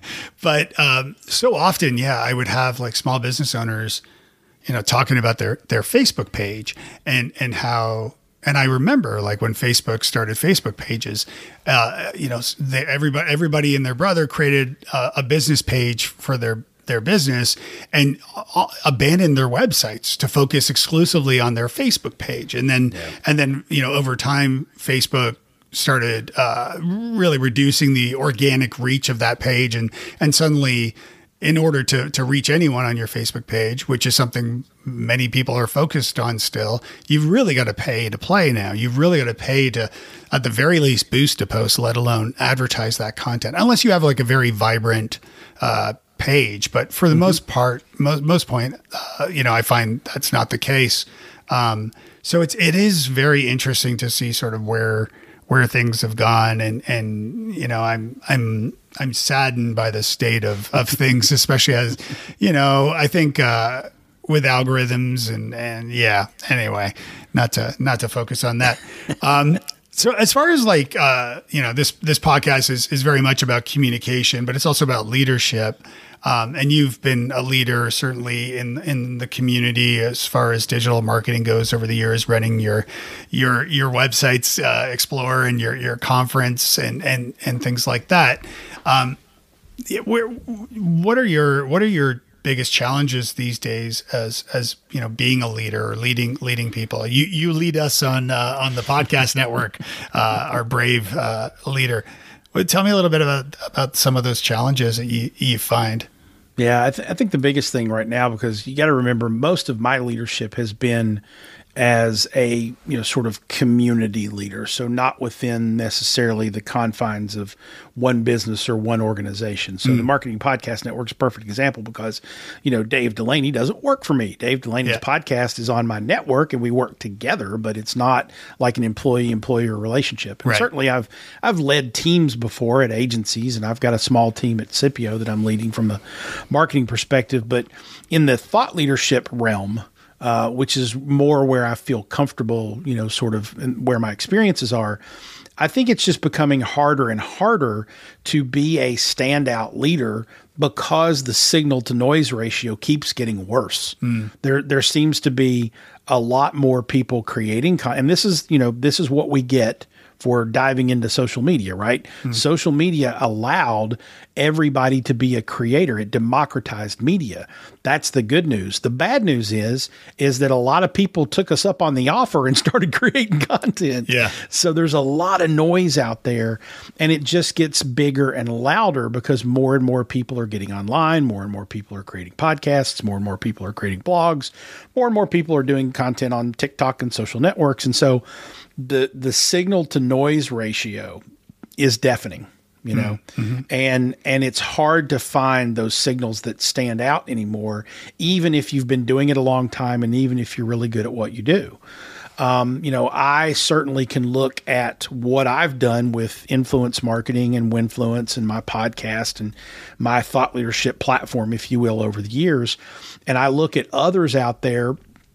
but um, so often, yeah, I would have like small business owners, you know, talking about their, their Facebook page and, and how, and I remember like when Facebook started Facebook pages, uh, you know, they, everybody, everybody and their brother created a, a business page for their, their business and uh, abandoned their websites to focus exclusively on their Facebook page. And then, yeah. and then, you know, over time, Facebook started uh, really reducing the organic reach of that page. And, and suddenly, in order to, to reach anyone on your Facebook page, which is something many people are focused on still, you've really got to pay to play now. You've really got to pay to, at the very least, boost a post, let alone advertise that content, unless you have like a very vibrant uh, page. But for the mm-hmm. most part, most, most point, uh, you know, I find that's not the case. Um, so it's, it is very interesting to see sort of where, where things have gone. And, and, you know, I'm, I'm, I'm saddened by the state of, of things, especially as, you know, I think, uh, with algorithms and, and yeah, anyway, not to, not to focus on that. Um, so as far as like, uh, you know, this, this podcast is, is very much about communication, but it's also about leadership. Um, and you've been a leader certainly in, in the community as far as digital marketing goes over the years, running your, your, your websites, uh, Explore and your, your conference and, and, and things like that. Um, where, what are your, what are your biggest challenges these days as, as, you know, being a leader or leading, leading people? You, you lead us on, uh, on the podcast network, uh, our brave, uh, leader. Well, tell me a little bit about, about some of those challenges that you, you find. Yeah, I, th- I think the biggest thing right now, because you got to remember most of my leadership has been as a, you know, sort of community leader. So not within necessarily the confines of one business or one organization. So mm. the Marketing Podcast Network is a perfect example because, you know, Dave Delaney doesn't work for me. Dave Delaney's yeah. podcast is on my network and we work together, but it's not like an employee-employer relationship. And right. certainly I've I've led teams before at agencies, and I've got a small team at Scipio that I'm leading from a marketing perspective. But in the thought leadership realm, Uh, which is more where I feel comfortable, you know, sort of where my experiences are, I think it's just becoming harder and harder to be a standout leader because the signal to noise ratio keeps getting worse. Mm. There, there seems to be a lot more people creating content, and this is, you know, this is what we get for diving into social media, right? Mm. Social media allowed everybody to be a creator. It democratized media. That's the good news. The bad news is, is that a lot of people took us up on the offer and started creating content. Yeah. So there's a lot of noise out there, and it just gets bigger and louder because more and more people are getting online. More and more people are creating podcasts. More and more people are creating blogs. More and more people are doing content on TikTok and social networks. And so the the signal to noise ratio is deafening, you know, mm-hmm. and and it's hard to find those signals that stand out anymore, even if you've been doing it a long time and even if you're really good at what you do. Um, you know, I certainly can look at what I've done with influence marketing and Winfluence and my podcast and my thought leadership platform, if you will, over the years. And I look at others out there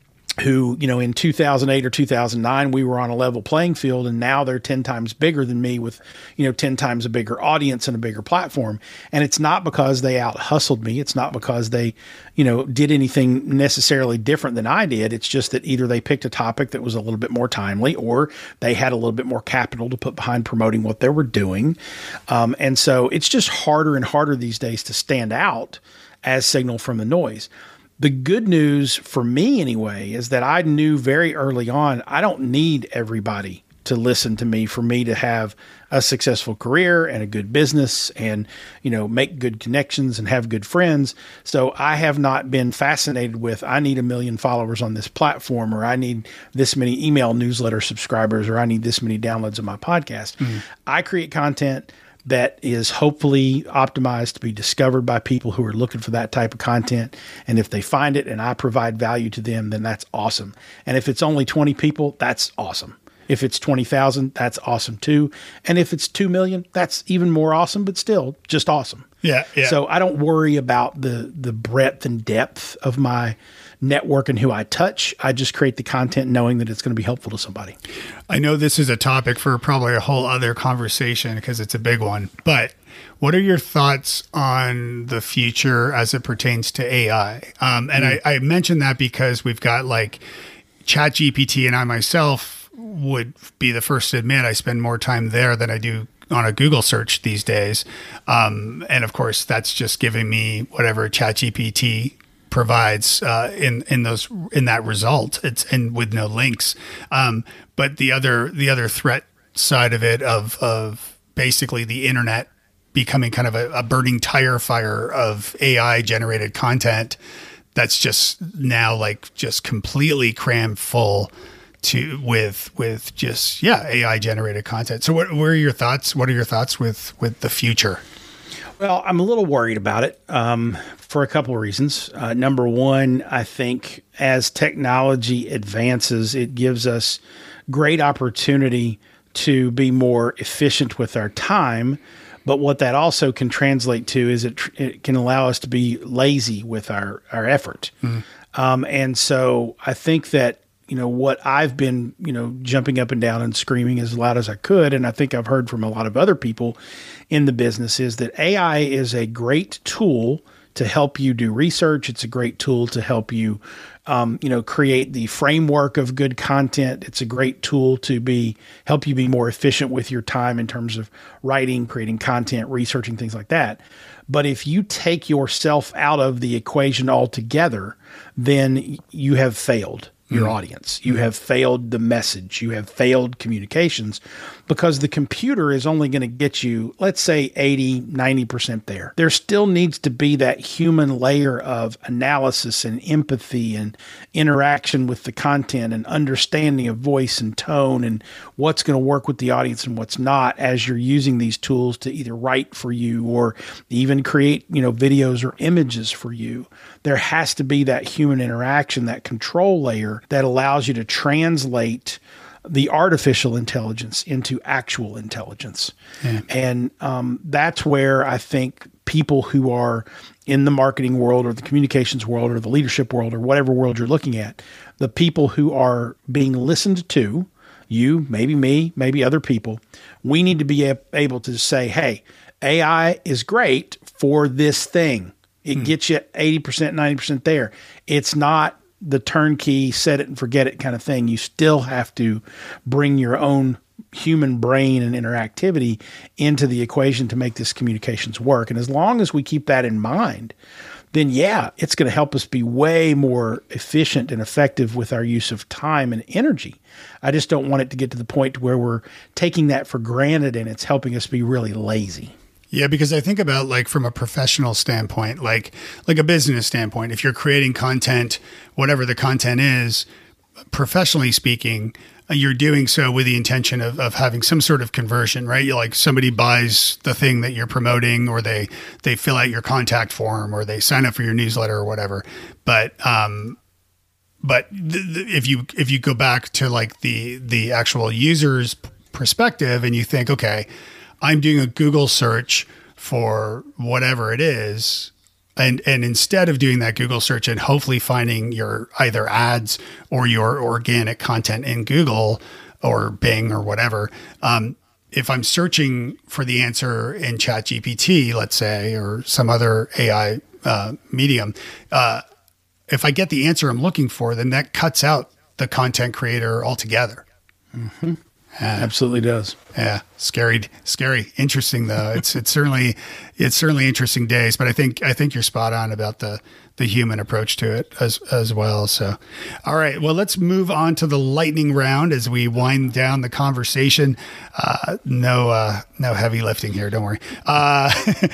who, you know, in two thousand eight or two thousand nine, we were on a level playing field, and now they're ten times bigger than me with, you know, ten times a bigger audience and a bigger platform. And it's not because they out hustled me. It's not because they, you know, did anything necessarily different than I did. It's just that either they picked a topic that was a little bit more timely, or they had a little bit more capital to put behind promoting what they were doing. Um, and so it's just harder and harder these days to stand out as signal from the noise. The good news for me anyway is that I knew very early on, I don't need everybody to listen to me for me to have a successful career and a good business and, you know, make good connections and have good friends. So I have not been fascinated with, I need a million followers on this platform, or I need this many email newsletter subscribers, or I need this many downloads of my podcast. Mm-hmm. I create content that is hopefully optimized to be discovered by people who are looking for that type of content. And if they find it and I provide value to them, then that's awesome. And if it's only twenty people, that's awesome. If it's twenty thousand, that's awesome too. And if it's two million, that's even more awesome, but still just awesome. Yeah, yeah. So I don't worry about the the breadth and depth of my network and who I touch. I just create the content knowing that it's going to be helpful to somebody. I know this is a topic for probably a whole other conversation because it's a big one, but what are your thoughts on the future as it pertains to A I? Um, and mm. I, I mentioned that because we've got like ChatGPT, and I myself would be the first to admit I spend more time there than I do on a Google search these days. Um, and of course, that's just giving me whatever ChatGPT provides uh, in in those in that result. It's and with no links. Um, but the other the other threat side of it of of basically the internet becoming kind of a, a burning tire fire of A I generated content that's just now like just completely crammed full to with with just yeah A I generated content. So what, what are your thoughts? What are your thoughts with with the future? Well, I'm a little worried about it um, for a couple of reasons. Uh, number one, I think as technology advances, it gives us great opportunity to be more efficient with our time. But what that also can translate to is it, it can allow us to be lazy with our, our effort. Mm-hmm. Um, and so I think that, you know, what I've been, you know, jumping up and down and screaming as loud as I could, and I think I've heard from a lot of other people in the business, is that A I is a great tool to help you do research. It's a great tool to help you, um, you know, create the framework of good content. It's a great tool to be help you be more efficient with your time in terms of writing, creating content, researching, things like that. But if you take yourself out of the equation altogether, then you have failed. your audience. You have failed the message. You have failed communications because the computer is only going to get you, let's say eighty, ninety percent there. There still needs to be that human layer of analysis and empathy and interaction with the content and understanding of voice and tone and what's going to work with the audience and what's not as you're using these tools to either write for you or even create, you know, videos or images for you. There has to be that human interaction, that control layer that allows you to translate the artificial intelligence into actual intelligence. Yeah. And um, that's where I think people who are in the marketing world or the communications world or the leadership world or whatever world you're looking at, the people who are being listened to, you, maybe me, maybe other people, we need to be a- able to say, hey, A I is great for this thing. It hmm. gets you eighty percent, ninety percent there. It's not the turnkey, set it and forget it kind of thing. You still have to bring your own human brain and interactivity into the equation to make this communications work. And as long as we keep that in mind, then yeah, it's going to help us be way more efficient and effective with our use of time and energy. I just don't want it to get to the point where we're taking that for granted and it's helping us be really lazy. Yeah, because I think about like from a professional standpoint, like like a business standpoint, if you're creating content, whatever the content is, professionally speaking, you're doing so with the intention of, of having some sort of conversion, right? You like somebody buys the thing that you're promoting, or they they fill out your contact form, or they sign up for your newsletter or whatever. But um, but th- th- if you if you go back to like the the actual user's perspective, and you think, okay, I'm doing a Google search for whatever it is. And and instead of doing that Google search and hopefully finding your either ads or your organic content in Google or Bing or whatever, um, if I'm searching for the answer in ChatGPT, let's say, or some other A I uh, medium, uh, if I get the answer I'm looking for, then that cuts out the content creator altogether. Mm-hmm. Uh, Absolutely does. Yeah. Scary, scary, interesting though. It's, it's certainly, it's certainly interesting days, but I think, I think you're spot on about the, the human approach to it as, as well. So, all right, well, let's move on to the lightning round as we wind down the conversation. Uh, no, uh, no heavy lifting here. Don't worry. Uh,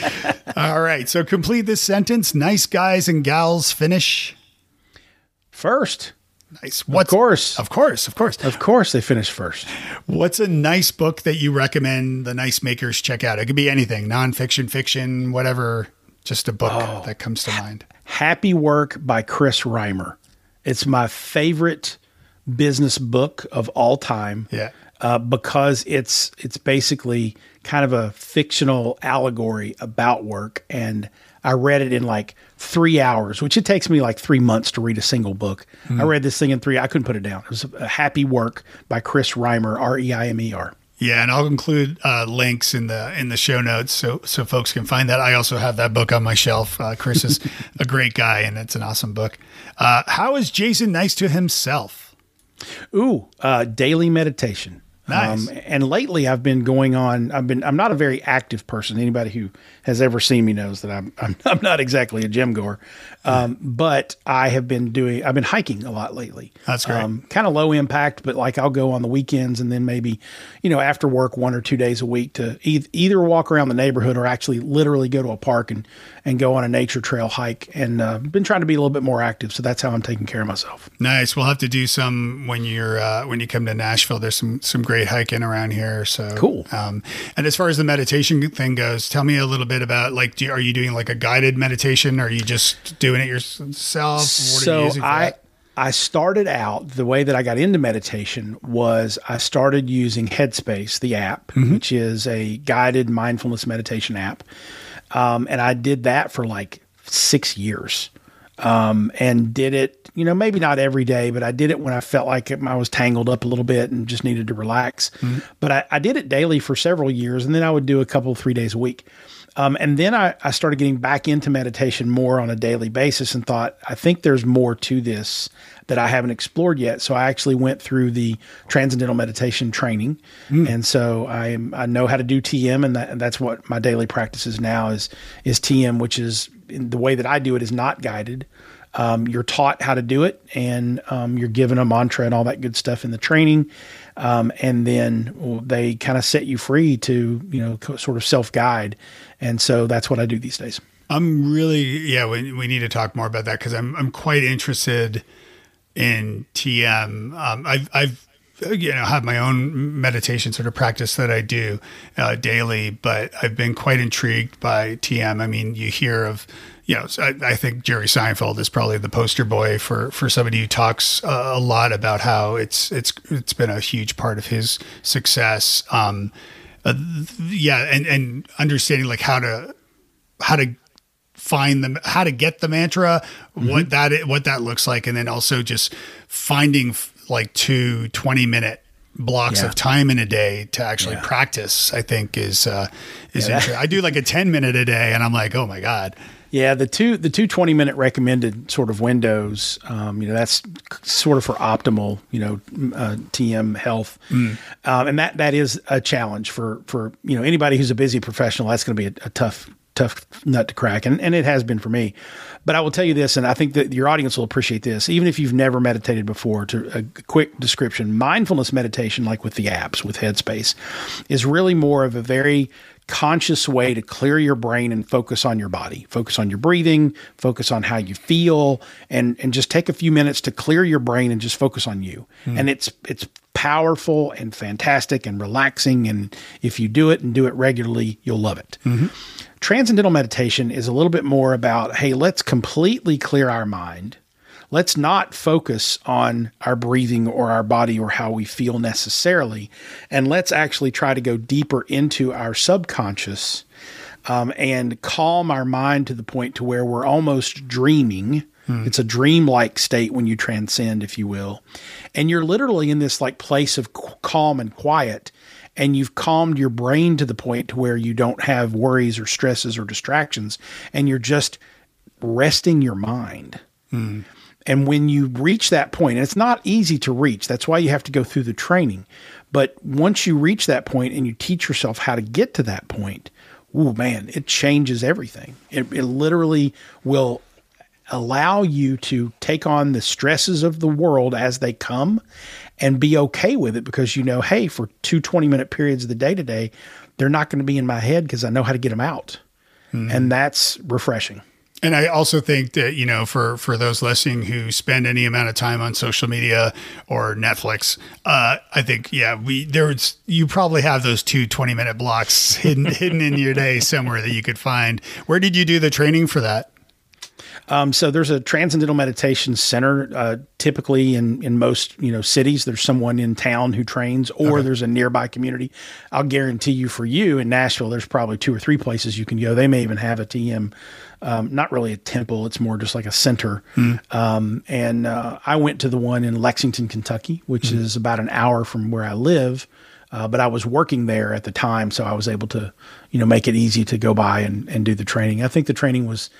all right. So complete this sentence. Nice guys and gals finish first. Nice. What's, of course. Of course. Of course. Of course they finish first. What's a nice book that you recommend the nice makers check out? It could be anything, nonfiction, fiction, whatever, just a book oh, that comes to mind. Happy Work by Chris Reimer. It's my favorite business book of all time. Yeah. Uh, because it's it's basically kind of a fictional allegory about work. And I read it in like three hours, which it takes me like three months to read a single book. Mm. I read this thing in three. I couldn't put it down. It was a Happy Work by Chris Reimer, R E I M E R. Yeah, and I'll include uh, links in the in the show notes so so folks can find that. I also have that book on my shelf. Uh, Chris is a great guy, and it's an awesome book. Uh, how is Jason nice to himself? Ooh, uh, daily meditation. Nice. Um, and lately I've been going on, I've been, I'm not a very active person. Anybody who has ever seen me knows that I'm, I'm, I'm not exactly a gym goer. Um, but I have been doing, I've been hiking a lot lately. That's great. Um, kind of low impact, but like I'll go on the weekends and then maybe, you know, after work, one or two days a week to e- either walk around the neighborhood or actually literally go to a park and, and go on a nature trail hike. And uh, been trying to be a little bit more active. So that's how I'm taking care of myself. Nice. We'll have to do some when you're, uh, when you come to Nashville. There's some, some great hiking around here. So cool. Um, and as far as the meditation thing goes, tell me a little bit about like, do, are you doing like a guided meditation? Or are you just doing it yourself? What so are you using for I, that? I started out, the way that I got into meditation was I started using Headspace, the app, mm-hmm. which is a guided mindfulness meditation app. Um, and I did that for like six years. Um, and did it, you know, maybe not every day, but I did it when I felt like I was tangled up a little bit and just needed to relax. Mm-hmm. But I, I did it daily for several years, and then I would do a couple, three days a week. Um, and then I, I started getting back into meditation more on a daily basis and thought, I think there's more to this that I haven't explored yet. So I actually went through the Transcendental Meditation training. Mm. And so I am, I know how to do T M, and, that, and that's what my daily practice is now is, is T M, which is the way that I do it is not guided. Um, you're taught how to do it, and um, you're given a mantra and all that good stuff in the training. Um, and then well, they kind of set you free to, you know, co- sort of self-guide. And so that's what I do these days. I'm really, yeah, we, we need to talk more about that because I'm I'm quite interested in T M. Um, I've, I've, you know, have my own meditation sort of practice that I do uh, daily, but I've been quite intrigued by T M. I mean, you hear of, you know, I, I think Jerry Seinfeld is probably the poster boy for, for somebody who talks uh, a lot about how it's, it's, it's been a huge part of his success. Um, uh, yeah. And, and understanding like how to, how to find them, how to get the mantra, mm-hmm. what that, what that looks like. And then also just finding like two twenty minute blocks yeah. of time in a day to actually yeah. practice, I think is, uh, is yeah, interesting. I do like a ten minute a day and I'm like, oh my God. Yeah, the two the two twenty minute recommended sort of windows, um, you know, that's sort of for optimal, you know, uh, T M health, mm. um, and that that is a challenge for for you know anybody who's a busy professional. That's going to be a, a tough tough nut to crack, and and it has been for me. But I will tell you this, and I think that your audience will appreciate this, even if you've never meditated before. To a quick description: mindfulness meditation, like with the apps with Headspace, is really more of a very conscious way to clear your brain and focus on your body, focus on your breathing, focus on how you feel, and and just take a few minutes to clear your brain and just focus on you. Mm. And it's it's powerful and fantastic and relaxing. And if you do it and do it regularly, you'll love it. Mm-hmm. Transcendental meditation is a little bit more about, hey, let's completely clear our mind. Let's not focus on our breathing or our body or how we feel necessarily. And let's actually try to go deeper into our subconscious um, and calm our mind to the point to where we're almost dreaming. Hmm. It's a dream-like state when you transcend, if you will. And you're literally in this like place of calm and quiet. And you've calmed your brain to the point to where you don't have worries or stresses or distractions. And you're just resting your mind. Hmm. And when you reach that point, and it's not easy to reach, that's why you have to go through the training. But once you reach that point and you teach yourself how to get to that point, ooh, man, it changes everything. It, it literally will allow you to take on the stresses of the world as they come and be okay with it because you know, hey, for two twenty-minute periods of the day-to-day, they're not going to be in my head because I know how to get them out. Mm-hmm. And that's refreshing. And I also think that, you know, for, for those listening who spend any amount of time on social media or Netflix, uh, I think, yeah, we, there's, you probably have those two twenty minute blocks hidden, hidden in your day somewhere that you could find. Where did you do the training for that? Um, so there's a Transcendental Meditation Center. Uh, typically in, in most, you know, cities, there's someone in town who trains, or okay. there's a nearby community. I'll guarantee you for you in Nashville, there's probably two or three places you can go. They may even have a T M, um, not really a temple. It's more just like a center. Mm. Um, and, uh, I went to the one in Lexington, Kentucky, which mm. is about an hour from where I live. Uh, but I was working there at the time. So I was able to, you know, make it easy to go by and, and do the training. I think the training was,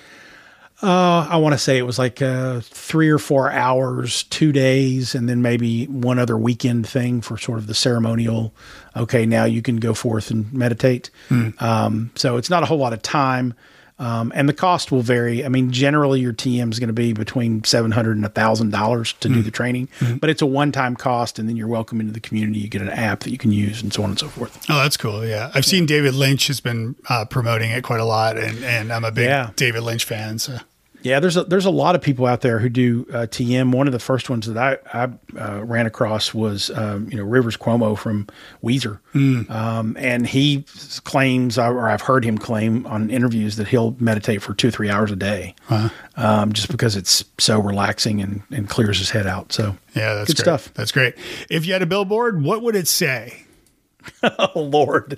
Uh, I want to say it was like uh, three or four hours, two days, and then maybe one other weekend thing for sort of the ceremonial. Okay, now you can go forth and meditate. Mm. Um, so it's not a whole lot of time, um, and the cost will vary. I mean, generally your T M is going to be between seven hundred dollars and one thousand dollars to mm. do the training, mm. but it's a one-time cost, and then you're welcome into the community. You get an app that you can use, and so on and so forth. Oh, that's cool. Yeah, I've seen David Lynch has been uh, promoting it quite a lot, and, and I'm a big yeah. David Lynch fan. So. Yeah, there's a, there's a lot of people out there who do uh, T M. One of the first ones that I, I uh, ran across was, um, you know, Rivers Cuomo from Weezer. Mm. Um, and he claims, or I've heard him claim on interviews, that he'll meditate for two or three hours a day, uh-huh. um, just because it's so relaxing and, and clears his head out. So yeah, that's good great. stuff. That's great. If you had a billboard, what would it say? Oh, Lord.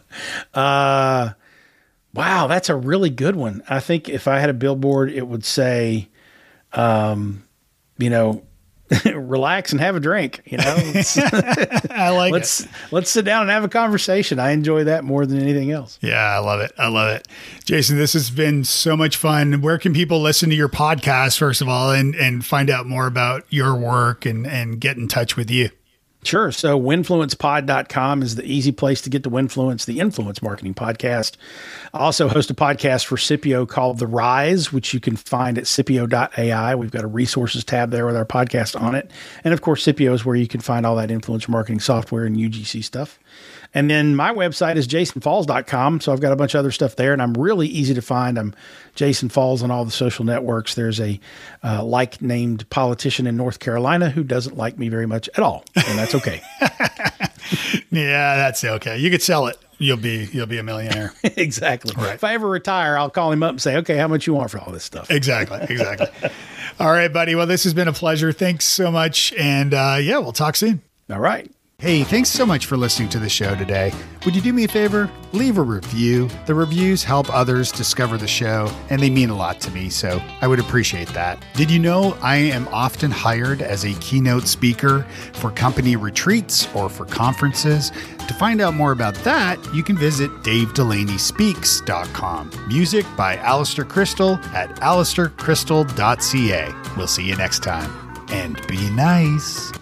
uh Wow, that's a really good one. I think if I had a billboard, it would say, um, you know, relax and have a drink. You know, I like let's, it. Let's sit down and have a conversation. I enjoy that more than anything else. Yeah, I love it. I love it. Jason, this has been so much fun. Where can people listen to your podcast, first of all, and, and find out more about your work and, and get in touch with you? Sure. So winfluence pod dot com is the easy place to get to Winfluence, the influence marketing podcast. I also host a podcast for Scipio called The Rise, which you can find at scipio dot A I. We've got a resources tab there with our podcast on it. And of course, Scipio is where you can find all that influencer marketing software and U G C stuff. And then my website is jason falls dot com. So I've got a bunch of other stuff there, and I'm really easy to find. I'm Jason Falls on all the social networks. There's a uh, like named politician in North Carolina who doesn't like me very much at all. And that's okay. Yeah, that's okay. You could sell it. You'll be, you'll be a millionaire. Exactly. Right. If I ever retire, I'll call him up and say, okay, how much you want for all this stuff? Exactly. Exactly. All right, buddy. Well, this has been a pleasure. Thanks so much. And uh, yeah, we'll talk soon. All right. Hey, thanks so much for listening to the show today. Would you do me a favor? Leave a review. The reviews help others discover the show, and they mean a lot to me, so I would appreciate that. Did you know I am often hired as a keynote speaker for company retreats or for conferences? To find out more about that, you can visit dave delaney speaks dot com. Music by Alistair Crystal at alistair crystal dot c a. We'll see you next time, and be nice.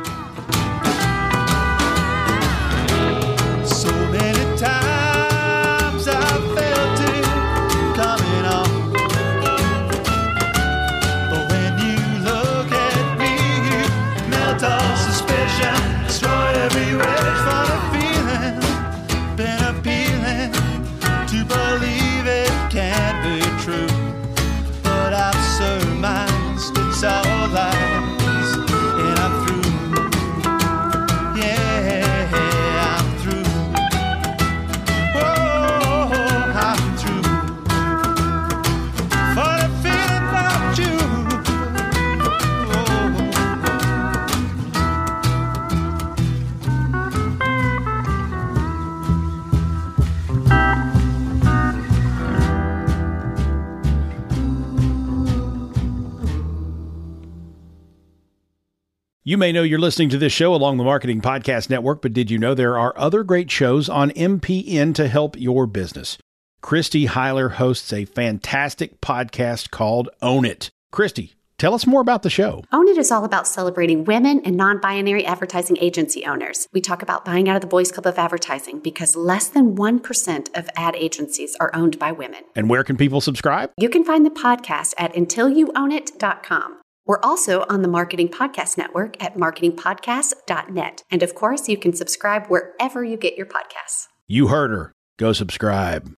You may know you're listening to this show along the Marketing Podcast Network, but did you know there are other great shows on M P N to help your business? Christy Heiler hosts a fantastic podcast called Own It. Christy, tell us more about the show. Own It is all about celebrating women and non-binary advertising agency owners. We talk about buying out of the Boys Club of Advertising because less than one percent of ad agencies are owned by women. And where can people subscribe? You can find the podcast at until you own it dot com. We're also on the Marketing Podcast Network at marketing podcast dot net. And of course, you can subscribe wherever you get your podcasts. You heard her. Go subscribe.